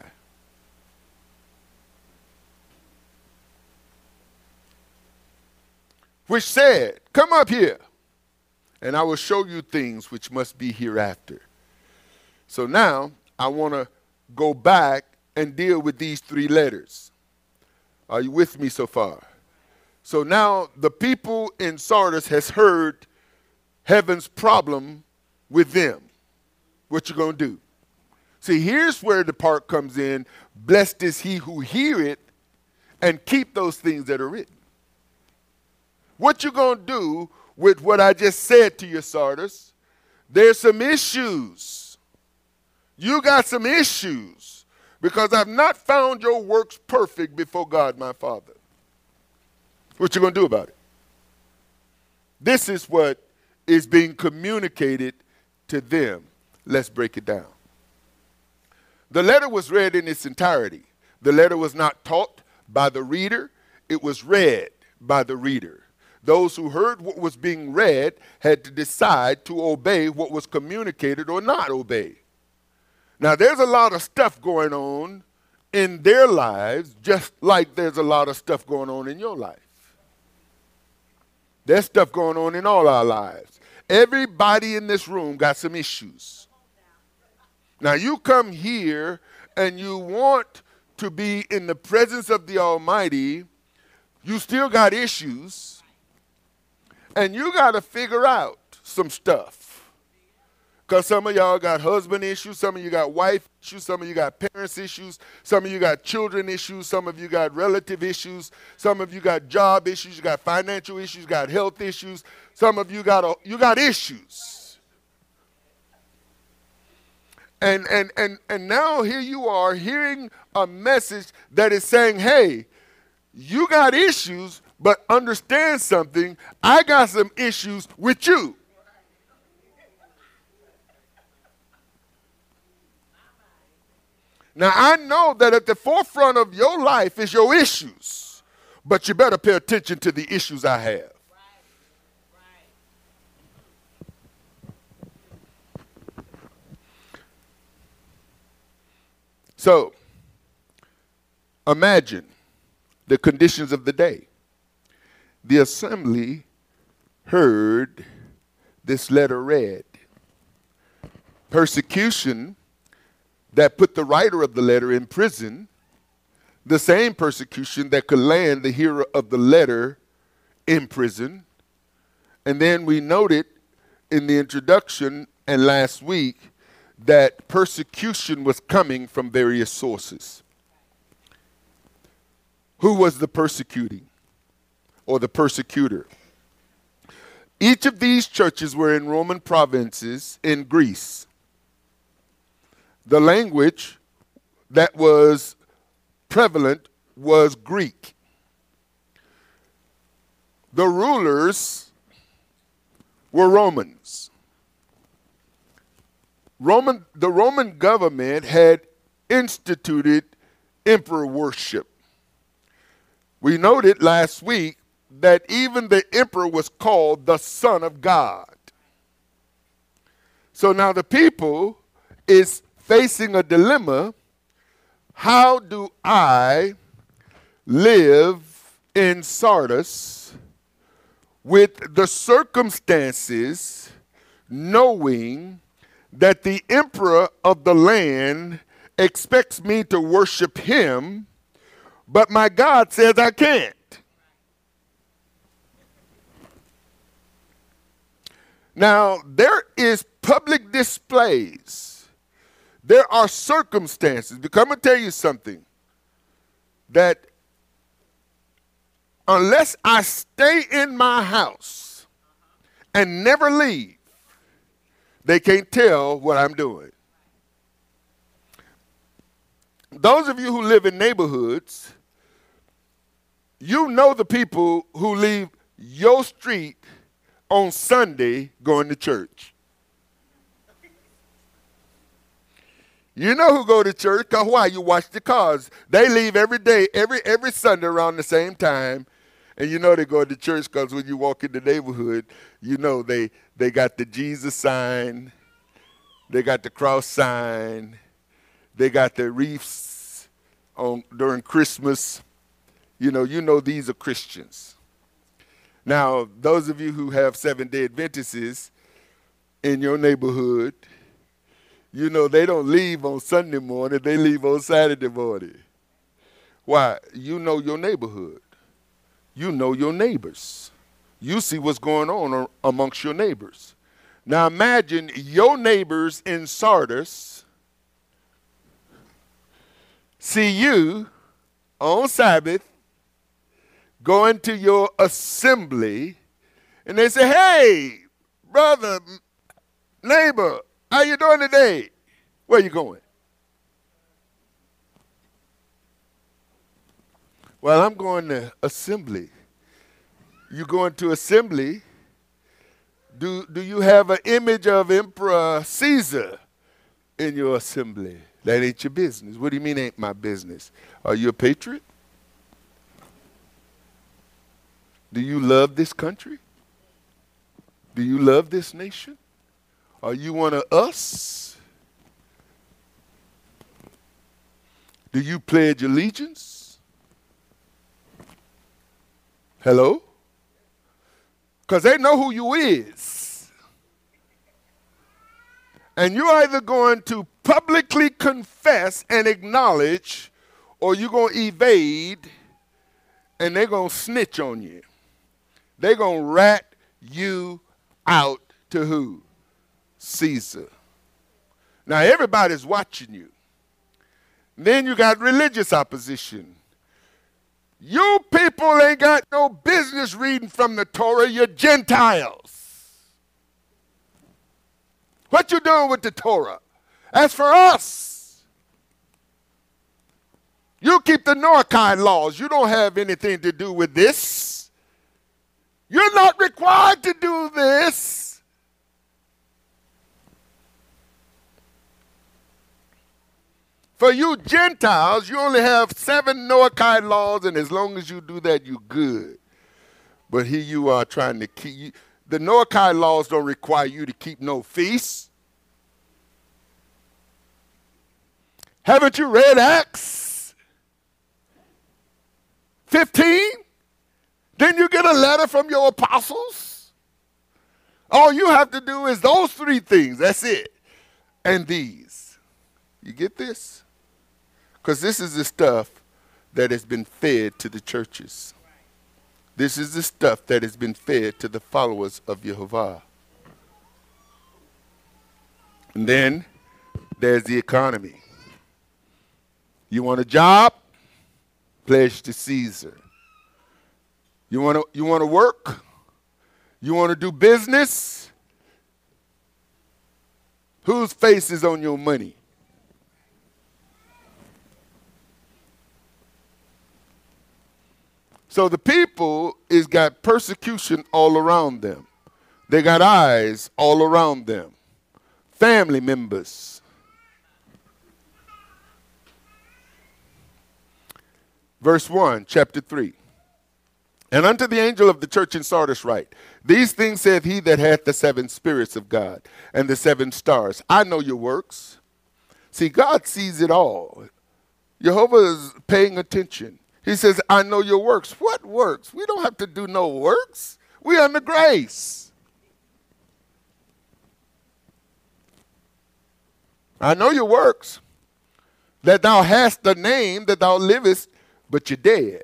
Which said, come up here, and I will show you things which must be hereafter. So now I want to go back and deal with these three letters. Are you with me so far? So now the people in Sardis has heard heaven's problem with them. What you going to do? See, here's where the part comes in. Blessed is he who hear it and keep those things that are written. What you going to do with what I just said to you, Sardis? There's some issues. You got some issues because I've not found your works perfect before God my Father. What you going to do about it? This is what is being communicated to them. Let's break it down. The letter was read in its entirety. The letter was not taught by the reader. It was read by the reader. Those who heard what was being read had to decide to obey what was communicated or not obey. Now, there's a lot of stuff going on in their lives, just like there's a lot of stuff going on in your life. There's stuff going on in all our lives. Everybody in this room got some issues. Now, you come here and you want to be in the presence of the Almighty, you still got issues, and you got to figure out some stuff. Because some of y'all got husband issues, some of you got wife issues, some of you got parents issues, some of you got children issues, some of you got relative issues, some of you got job issues, you got financial issues, you got health issues, some of you got a, you got issues. And, and, and, and now here you are hearing a message that is saying, hey, you got issues, but understand something, I got some issues with you. Now, I know that at the forefront of your life is your issues, but you better pay attention to the issues I have. Right. Right. So, imagine the conditions of the day. The assembly heard this letter read. Persecution that put the writer of the letter in prison, the same persecution that could land the hearer of the letter in prison. And then we noted in the introduction and last week that persecution was coming from various sources. Who was the persecuting or the persecutor? Each of these churches were in Roman provinces in Greece. The language that was prevalent was Greek. The rulers were Romans. Roman, the Roman government had instituted emperor worship. We noted last week that even the emperor was called the Son of God. So now the people is facing a dilemma. How do I live in Sardis with the circumstances, knowing that the emperor of the land expects me to worship him, but my God says I can't? Now, there is public displays. There are circumstances. Because I'm going to tell you something, that unless I stay in my house and never leave, they can't tell what I'm doing. Those of you who live in neighborhoods, you know the people who leave your street on Sunday going to church. You know who go to church, because why? You watch the cars. They leave every day, every every Sunday around the same time. And you know they go to church because when you walk in the neighborhood, you know they, they got the Jesus sign, they got the cross sign, they got the wreaths on during Christmas. You know, you know these are Christians. Now, those of you who have Seventh-day Adventists in your neighborhood, you know they don't leave on Sunday morning, they leave on Saturday morning. Why? You know your neighborhood. You know your neighbors. You see what's going on amongst your neighbors. Now imagine your neighbors in Sardis see you on Sabbath going to your assembly, and they say, hey, brother, neighbor, how you doing today? Where you going? Well, I'm going to assembly. You going to assembly? Do, do you have an image of Emperor Caesar in your assembly? That ain't your business. What do you mean ain't my business? Are you a patriot? Do you love this country? Do you love this nation? Are you one of us? Do you pledge allegiance? Hello? Because they know who you is. And you're either going to publicly confess and acknowledge, or you're going to evade, and they're going to snitch on you. They're going to rat you out to who? Caesar. Now, everybody's watching you. Then you got religious opposition. You people ain't got no business reading from the Torah. You're Gentiles. What you doing with the Torah? As for us, you keep the Noachide laws. You don't have anything to do with this. You're not required to do this. For you Gentiles, you only have seven Noachide laws, and as long as you do that, you're good. But here you are trying to keep, you, the Noachide laws don't require you to keep no feasts. Haven't you read Acts fifteen? Didn't you get a letter from your apostles? All you have to do is those three things. That's it. And these. You get this? Because this is the stuff that has been fed to the churches. This is the stuff that has been fed to the followers of Yehovah. And then there's the economy. You want a job? Pledge to Caesar. You want to you want to work? You want to do business? Whose face is on your money? So the people is got persecution all around them. They got eyes all around them. Family members. Verse one, chapter three. And unto the angel of the church in Sardis write, these things saith he that hath the seven spirits of God and the seven stars. I know your works. See, God sees it all. Jehovah is paying attention. He says, I know your works. What works? We don't have to do no works. We under grace. I know your works, that thou hast the name that thou livest, but you're dead.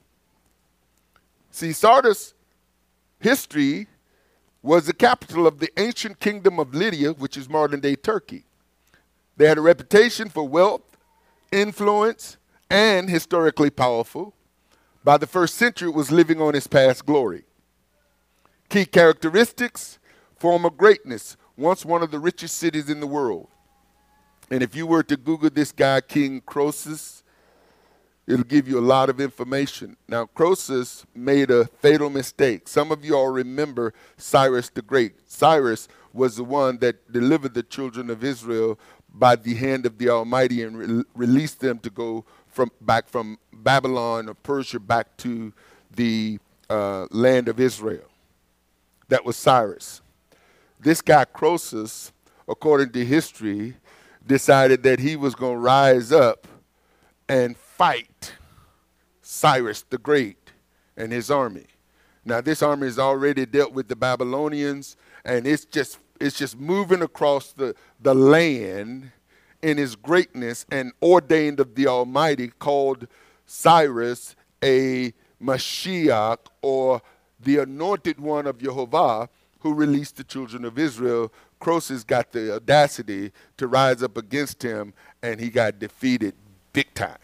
See, Sardis history was the capital of the ancient kingdom of Lydia, which is modern-day Turkey. They had a reputation for wealth, influence, and historically powerful. By the first century, it was living on its past glory. Key characteristics: former greatness, once one of the richest cities in the world. And if you were to Google this guy, King Croesus, it'll give you a lot of information. Now, Croesus made a fatal mistake. Some of you all remember Cyrus the Great. Cyrus was the one that delivered the children of Israel by the hand of the Almighty and re- released them to go from back from Babylon or Persia back to the uh, land of Israel. That was Cyrus. This guy Croesus, according to history, decided that he was going to rise up and fight Cyrus the Great and his army. Now, this army has already dealt with the Babylonians, and it's just it's just moving across the, the land in his greatness, and ordained of the Almighty, called Cyrus a Mashiach, or the anointed one of Jehovah, who released the children of Israel. Croesus got the audacity to rise up against him, and he got defeated big time.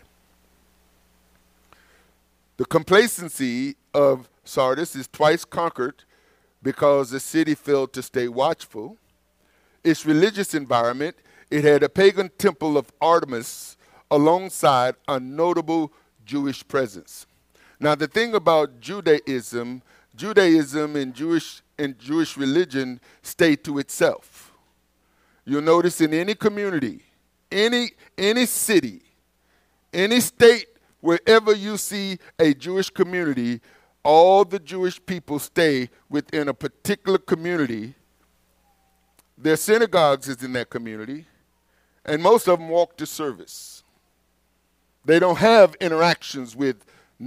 The complacency of Sardis is twice conquered because the city failed to stay watchful. Its religious environment: it had a pagan temple of Artemis alongside a notable Jewish presence. Now, the thing about Judaism, Judaism and Jewish and Jewish religion stay to itself. You'll notice in any community, any any city, any state, wherever you see a Jewish community, all the Jewish people stay within a particular community. Their synagogues is in that community, and most of them walk to service. They don't have interactions with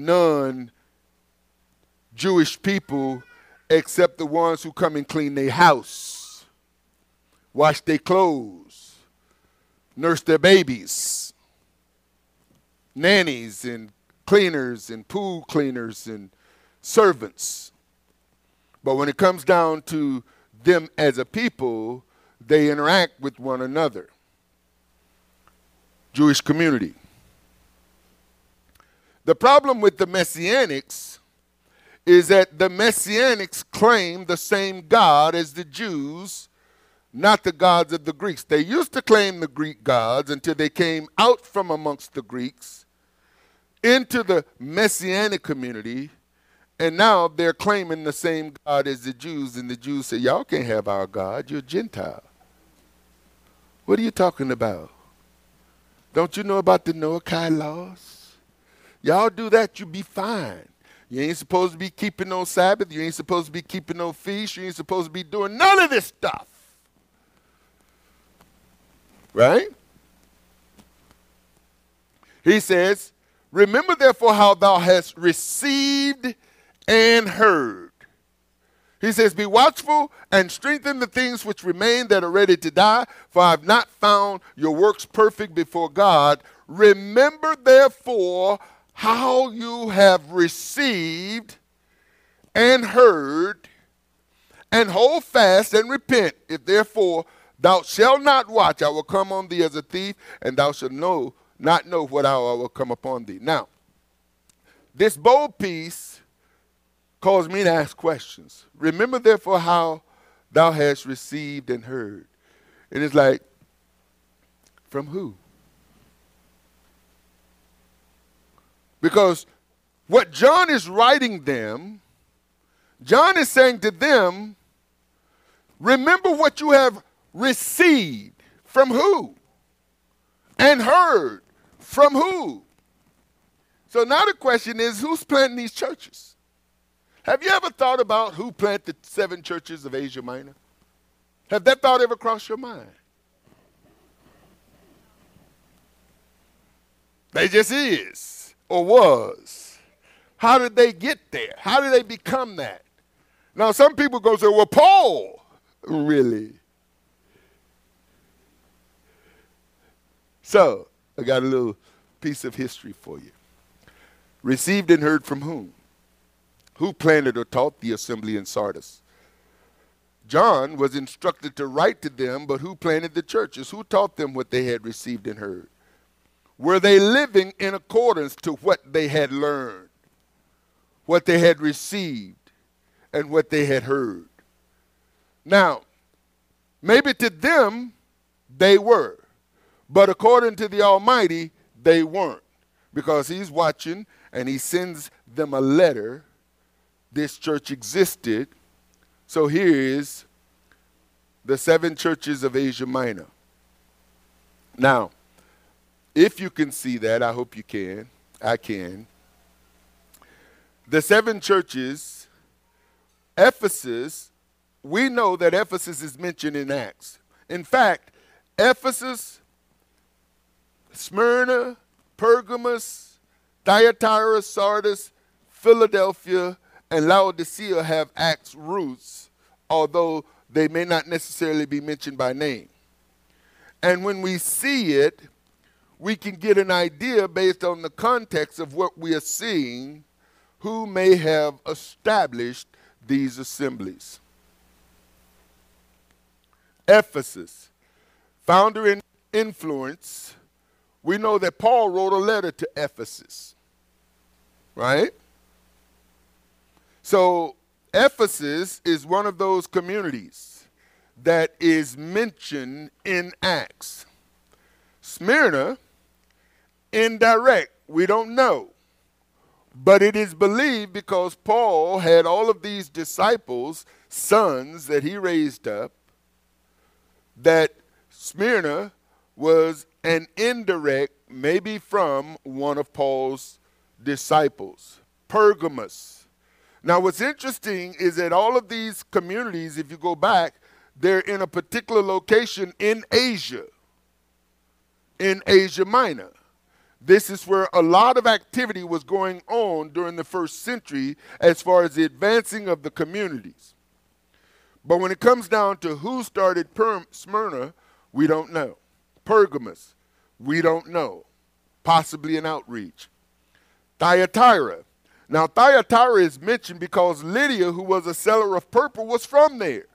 non-Jewish people except the ones who come and clean their house, wash their clothes, nurse their babies, nannies and cleaners and pool cleaners and servants. But when it comes down to them as a people, they interact with one another. Jewish community. The problem with the Messianics is that the Messianics claim the same God as the Jews, not the gods of the Greeks. They used to claim the Greek gods until they came out from amongst the Greeks into the Messianic community, and now they're claiming the same God as the Jews, and the Jews say, y'all can't have our God, you're Gentile. What are you talking about? Don't you know about the Noahide laws? Y'all do that, you be fine. You ain't supposed to be keeping no Sabbath. You ain't supposed to be keeping no feast. You ain't supposed to be doing none of this stuff. Right? He says, remember therefore how thou hast received and heard. He says, be watchful and strengthen the things which remain that are ready to die, for I have not found your works perfect before God. Remember therefore how you have received and heard, and hold fast and repent. If therefore thou shalt not watch, I will come on thee as a thief, and thou shalt know not know what hour I will come upon thee. Now, this bold piece caused me to ask questions. Remember therefore how thou hast received and heard. And it's like, from who? Because what John is writing them, John is saying to them, remember what you have received. From who? And heard. From who? So now the question is, who's planting these churches? Have you ever thought about who planted the seven churches of Asia Minor? Have that thought ever crossed your mind? They just is, or was. How did they get there? How did they become that? Now some people go say, well, Paul, really? So, I got a little piece of history for you. Received and heard from whom? Who planted or taught the assembly in Sardis? John was instructed to write to them, but who planted the churches? Who taught them what they had received and heard? Were they living in accordance to what they had learned, what they had received, and what they had heard? Now, maybe to them, they were. But according to the Almighty, they weren't. Because he's watching and he sends them a letter. This church existed. So here is the seven churches of Asia Minor. Now, if you can see that, I hope you can. I can. The seven churches, Ephesus, we know that Ephesus is mentioned in Acts. In fact, Ephesus, Smyrna, Pergamos, Thyatira, Sardis, Philadelphia, and Laodicea have Acts roots, although they may not necessarily be mentioned by name. And when we see it, we can get an idea based on the context of what we are seeing, who may have established these assemblies. Ephesus, founder and influence. We know that Paul wrote a letter to Ephesus, right? So Ephesus is one of those communities that is mentioned in Acts. Smyrna, indirect, we don't know. But it is believed because Paul had all of these disciples, sons that he raised up, that Smyrna was an indirect, maybe from one of Paul's disciples. Pergamos. Now what's interesting is that all of these communities, if you go back, they're in a particular location in Asia, in Asia Minor. This is where a lot of activity was going on during the first century as far as the advancing of the communities. But when it comes down to who started Perm- Smyrna, we don't know. Pergamos, we don't know. Possibly an outreach. Thyatira. Now, Thyatira is mentioned because Lydia, who was a seller of purple, was from there.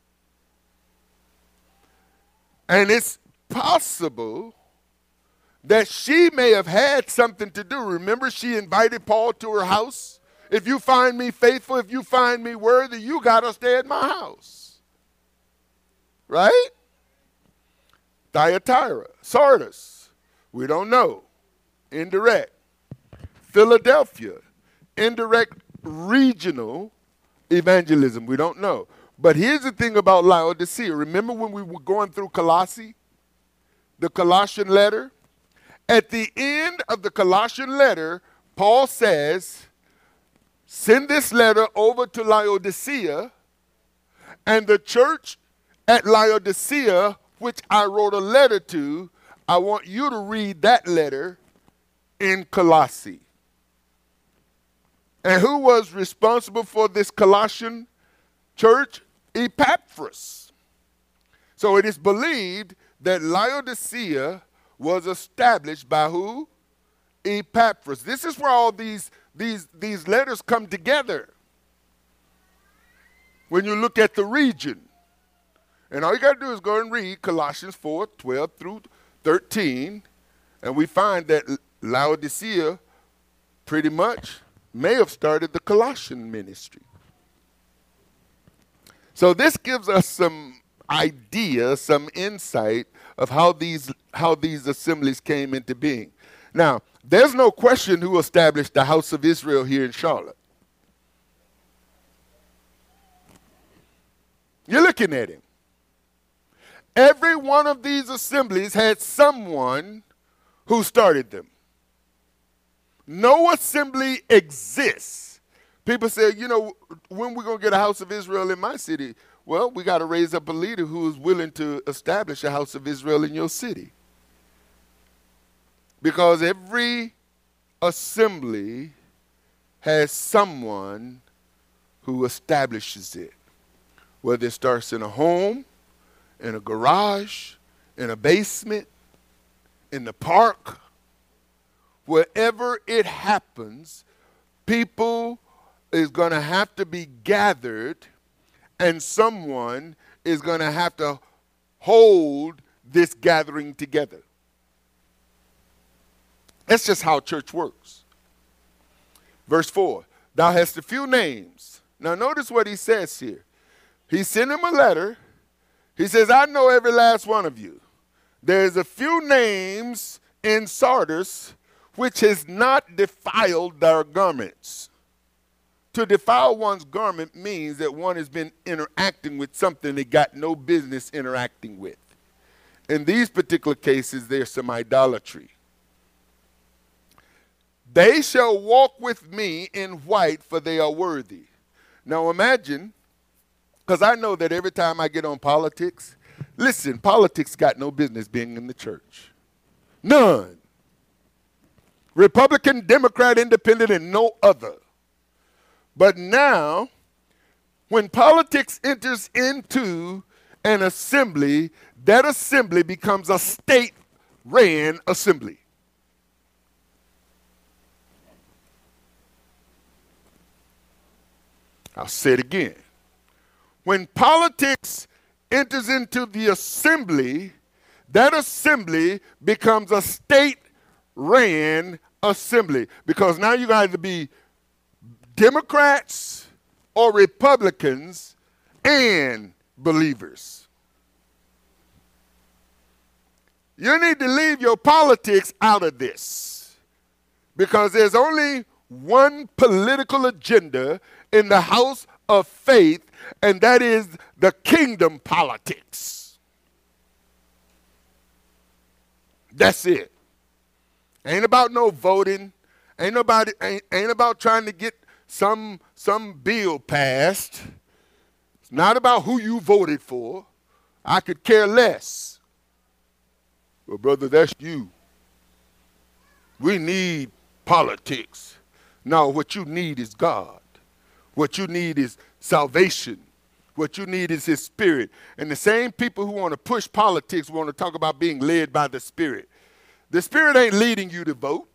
And it's possible that she may have had something to do. Remember, she invited Paul to her house. If you find me faithful, if you find me worthy, you got to stay at my house. Right? Thyatira. Sardis. We don't know. Indirect. Philadelphia. Indirect regional evangelism. We don't know. But here's the thing about Laodicea. Remember when we were going through Colossae? The Colossian letter? At the end of the Colossian letter, Paul says, send this letter over to Laodicea, and the church at Laodicea, which I wrote a letter to, I want you to read that letter in Colossae. And who was responsible for this Colossian church? Epaphras. So it is believed that Laodicea was established by who? Epaphras. This is where all these, these, these letters come together. when you look at the region. And all you got to do is go and read Colossians four, twelve through thirteen, and we find that Laodicea pretty much may have started the Colossian ministry. So this gives us some idea, some insight of how these how these assemblies came into being. Now, there's no question who established the House of Israel here in Charlotte. You're looking at him. Every one of these assemblies had someone who started them. No assembly exists. People say, you know, when we're going to get a House of Israel in my city? Well, we got to raise up a leader who is willing to establish a House of Israel in your city. Because every assembly has someone who establishes it. Whether it starts in a home, in a garage, in a basement, in the park, wherever it happens, people is going to have to be gathered, and someone is going to have to hold this gathering together. That's just how church works. Verse four, thou hast a few names. Now notice what he says here. He sent him a letter. He says, I know every last one of you. There's a few names in Sardis which has not defiled their garments. To defile one's garment means that one has been interacting with something they got no business interacting with. In these particular cases, there's some idolatry. They shall walk with me in white, for they are worthy. Now imagine, because I know that every time I get on politics, listen, politics got no business being in the church. None. Republican, Democrat, Independent, and no other. But now, when politics enters into an assembly, that assembly becomes a state-ran assembly. I'll say it again. When politics enters into the assembly, that assembly becomes a state-ran assembly. Because now you got to be Democrats or Republicans and believers. You need to leave your politics out of this, because there's only one political agenda in the house of faith, and that is the kingdom politics. That's it. Ain't about no voting. Ain't nobody ain't, ain't about trying to get some some bill passed. It's not about who you voted for. I could care less. Well, brother, that's you. We need politics. No, what you need is God. What you need is salvation. What you need is his spirit. And the same people who want to push politics want to talk about being led by the spirit. The spirit ain't leading you to vote.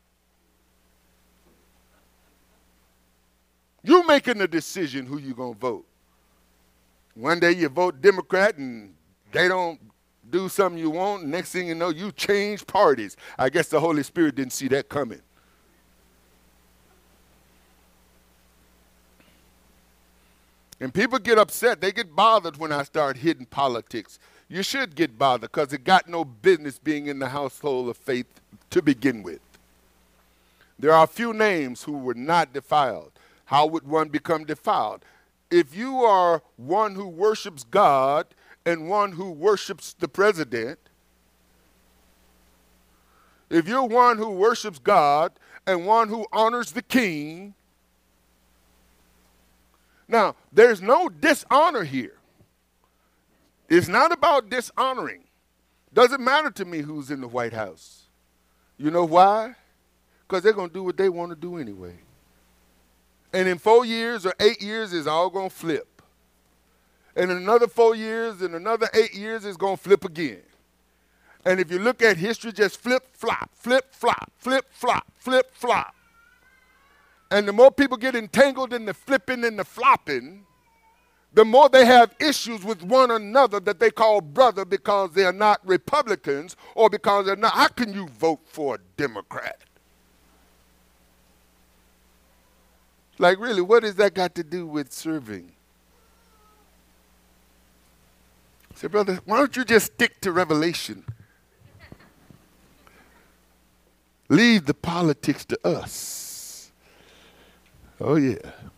You're making the decision who you're going to vote. One day you vote Democrat and they don't do something you want. Next thing you know, you change parties. I guess the Holy Spirit didn't see that coming. And people get upset. They get bothered when I start hitting politics. You should get bothered, because it got no business being in the household of faith to begin with. There are a few names who were not defiled. How would one become defiled? If you are one who worships God and one who worships the president, if you're one who worships God and one who honors the king, now, there's no dishonor here. It's not about dishonoring. Doesn't matter to me who's in the White House. You know why? Because they're going to do what they want to do anyway. And in four years or eight years, it's all going to flip. And in another four years and another eight years, it's going to flip again. And if you look at history, just flip, flop, flip, flop, flip, flop, flip, flop. And the more people get entangled in the flipping and the flopping, the more they have issues with one another that they call brother because they're not Republicans or because they're not. How can you vote for a Democrat? Like, really, what has that got to do with serving? I said, brother, why don't you just stick to Revelation? Leave the politics to us. Oh, yeah.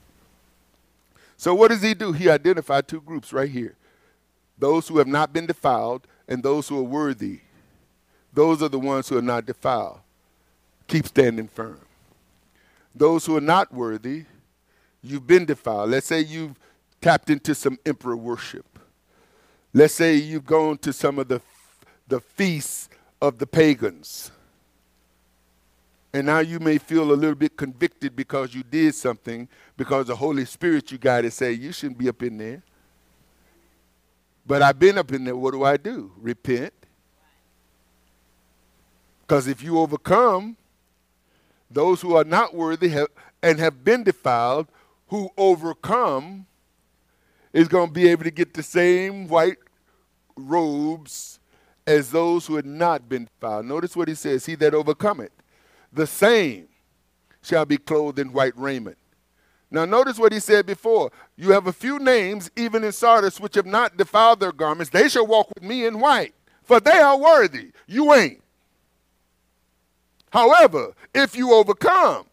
So what does he do? He identified two groups right here. Those who have not been defiled and those who are worthy. Those are the ones who are not defiled. Keep standing firm. Those who are not worthy, you've been defiled. Let's say you've tapped into some emperor worship. Let's say you've gone to some of the, the feasts of the pagans. And now you may feel a little bit convicted because you did something, because the Holy Spirit you got to say, you shouldn't be up in there. But I've been up in there. What do I do? Repent. Because if you overcome, those who are not worthy have, and have been defiled, who overcome, is going to be able to get the same white robes as those who had not been defiled. Notice what he says, he that overcometh, the same shall be clothed in white raiment. Now notice what he said before. You have a few names, even in Sardis, which have not defiled their garments. They shall walk with me in white, for they are worthy. You ain't. However, if you overcome,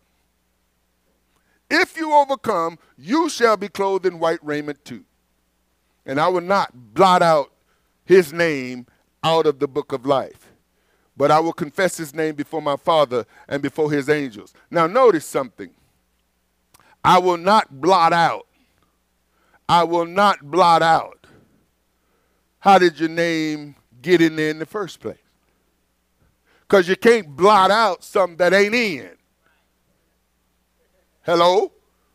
if you overcome, you shall be clothed in white raiment too. And I will not blot out his name out of the book of life, but I will confess his name before my Father and before his angels. Now notice something. I will not blot out. I will not blot out. How did your name get in there in the first place? Because you can't blot out something that ain't in. Hello?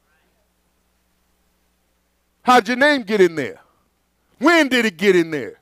How'd your name get in there? When did it get in there?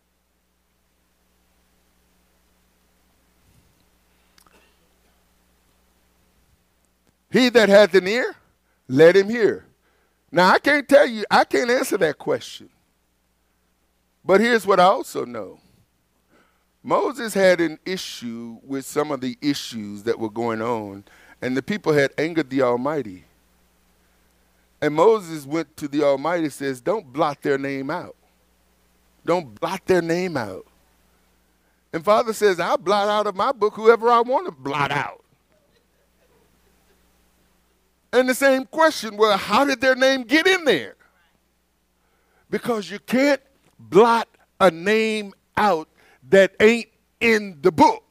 He that hath an ear, let him hear. Now, I can't tell you, I can't answer that question. But here's what I also know. Moses had an issue with some of the issues that were going on, and the people had angered the Almighty. And Moses went to the Almighty and says, don't blot their name out. Don't blot their name out. And Father says, I'll blot out of my book whoever I want to blot out. And the same question, well, how did their name get in there? Because you can't blot a name out that ain't in the book.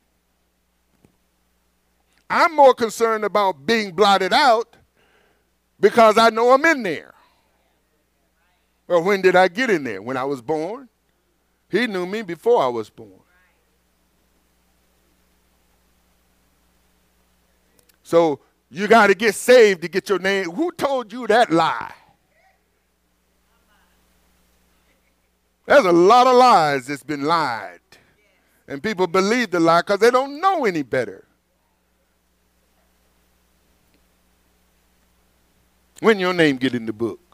I'm more concerned about being blotted out because I know I'm in there. Well, when did I get in there? When I was born? He knew me before I was born. So you got to get saved to get your name. Who told you that lie? There's a lot of lies that's been lied. And people believe the lie because they don't know any better. When your name get in the book?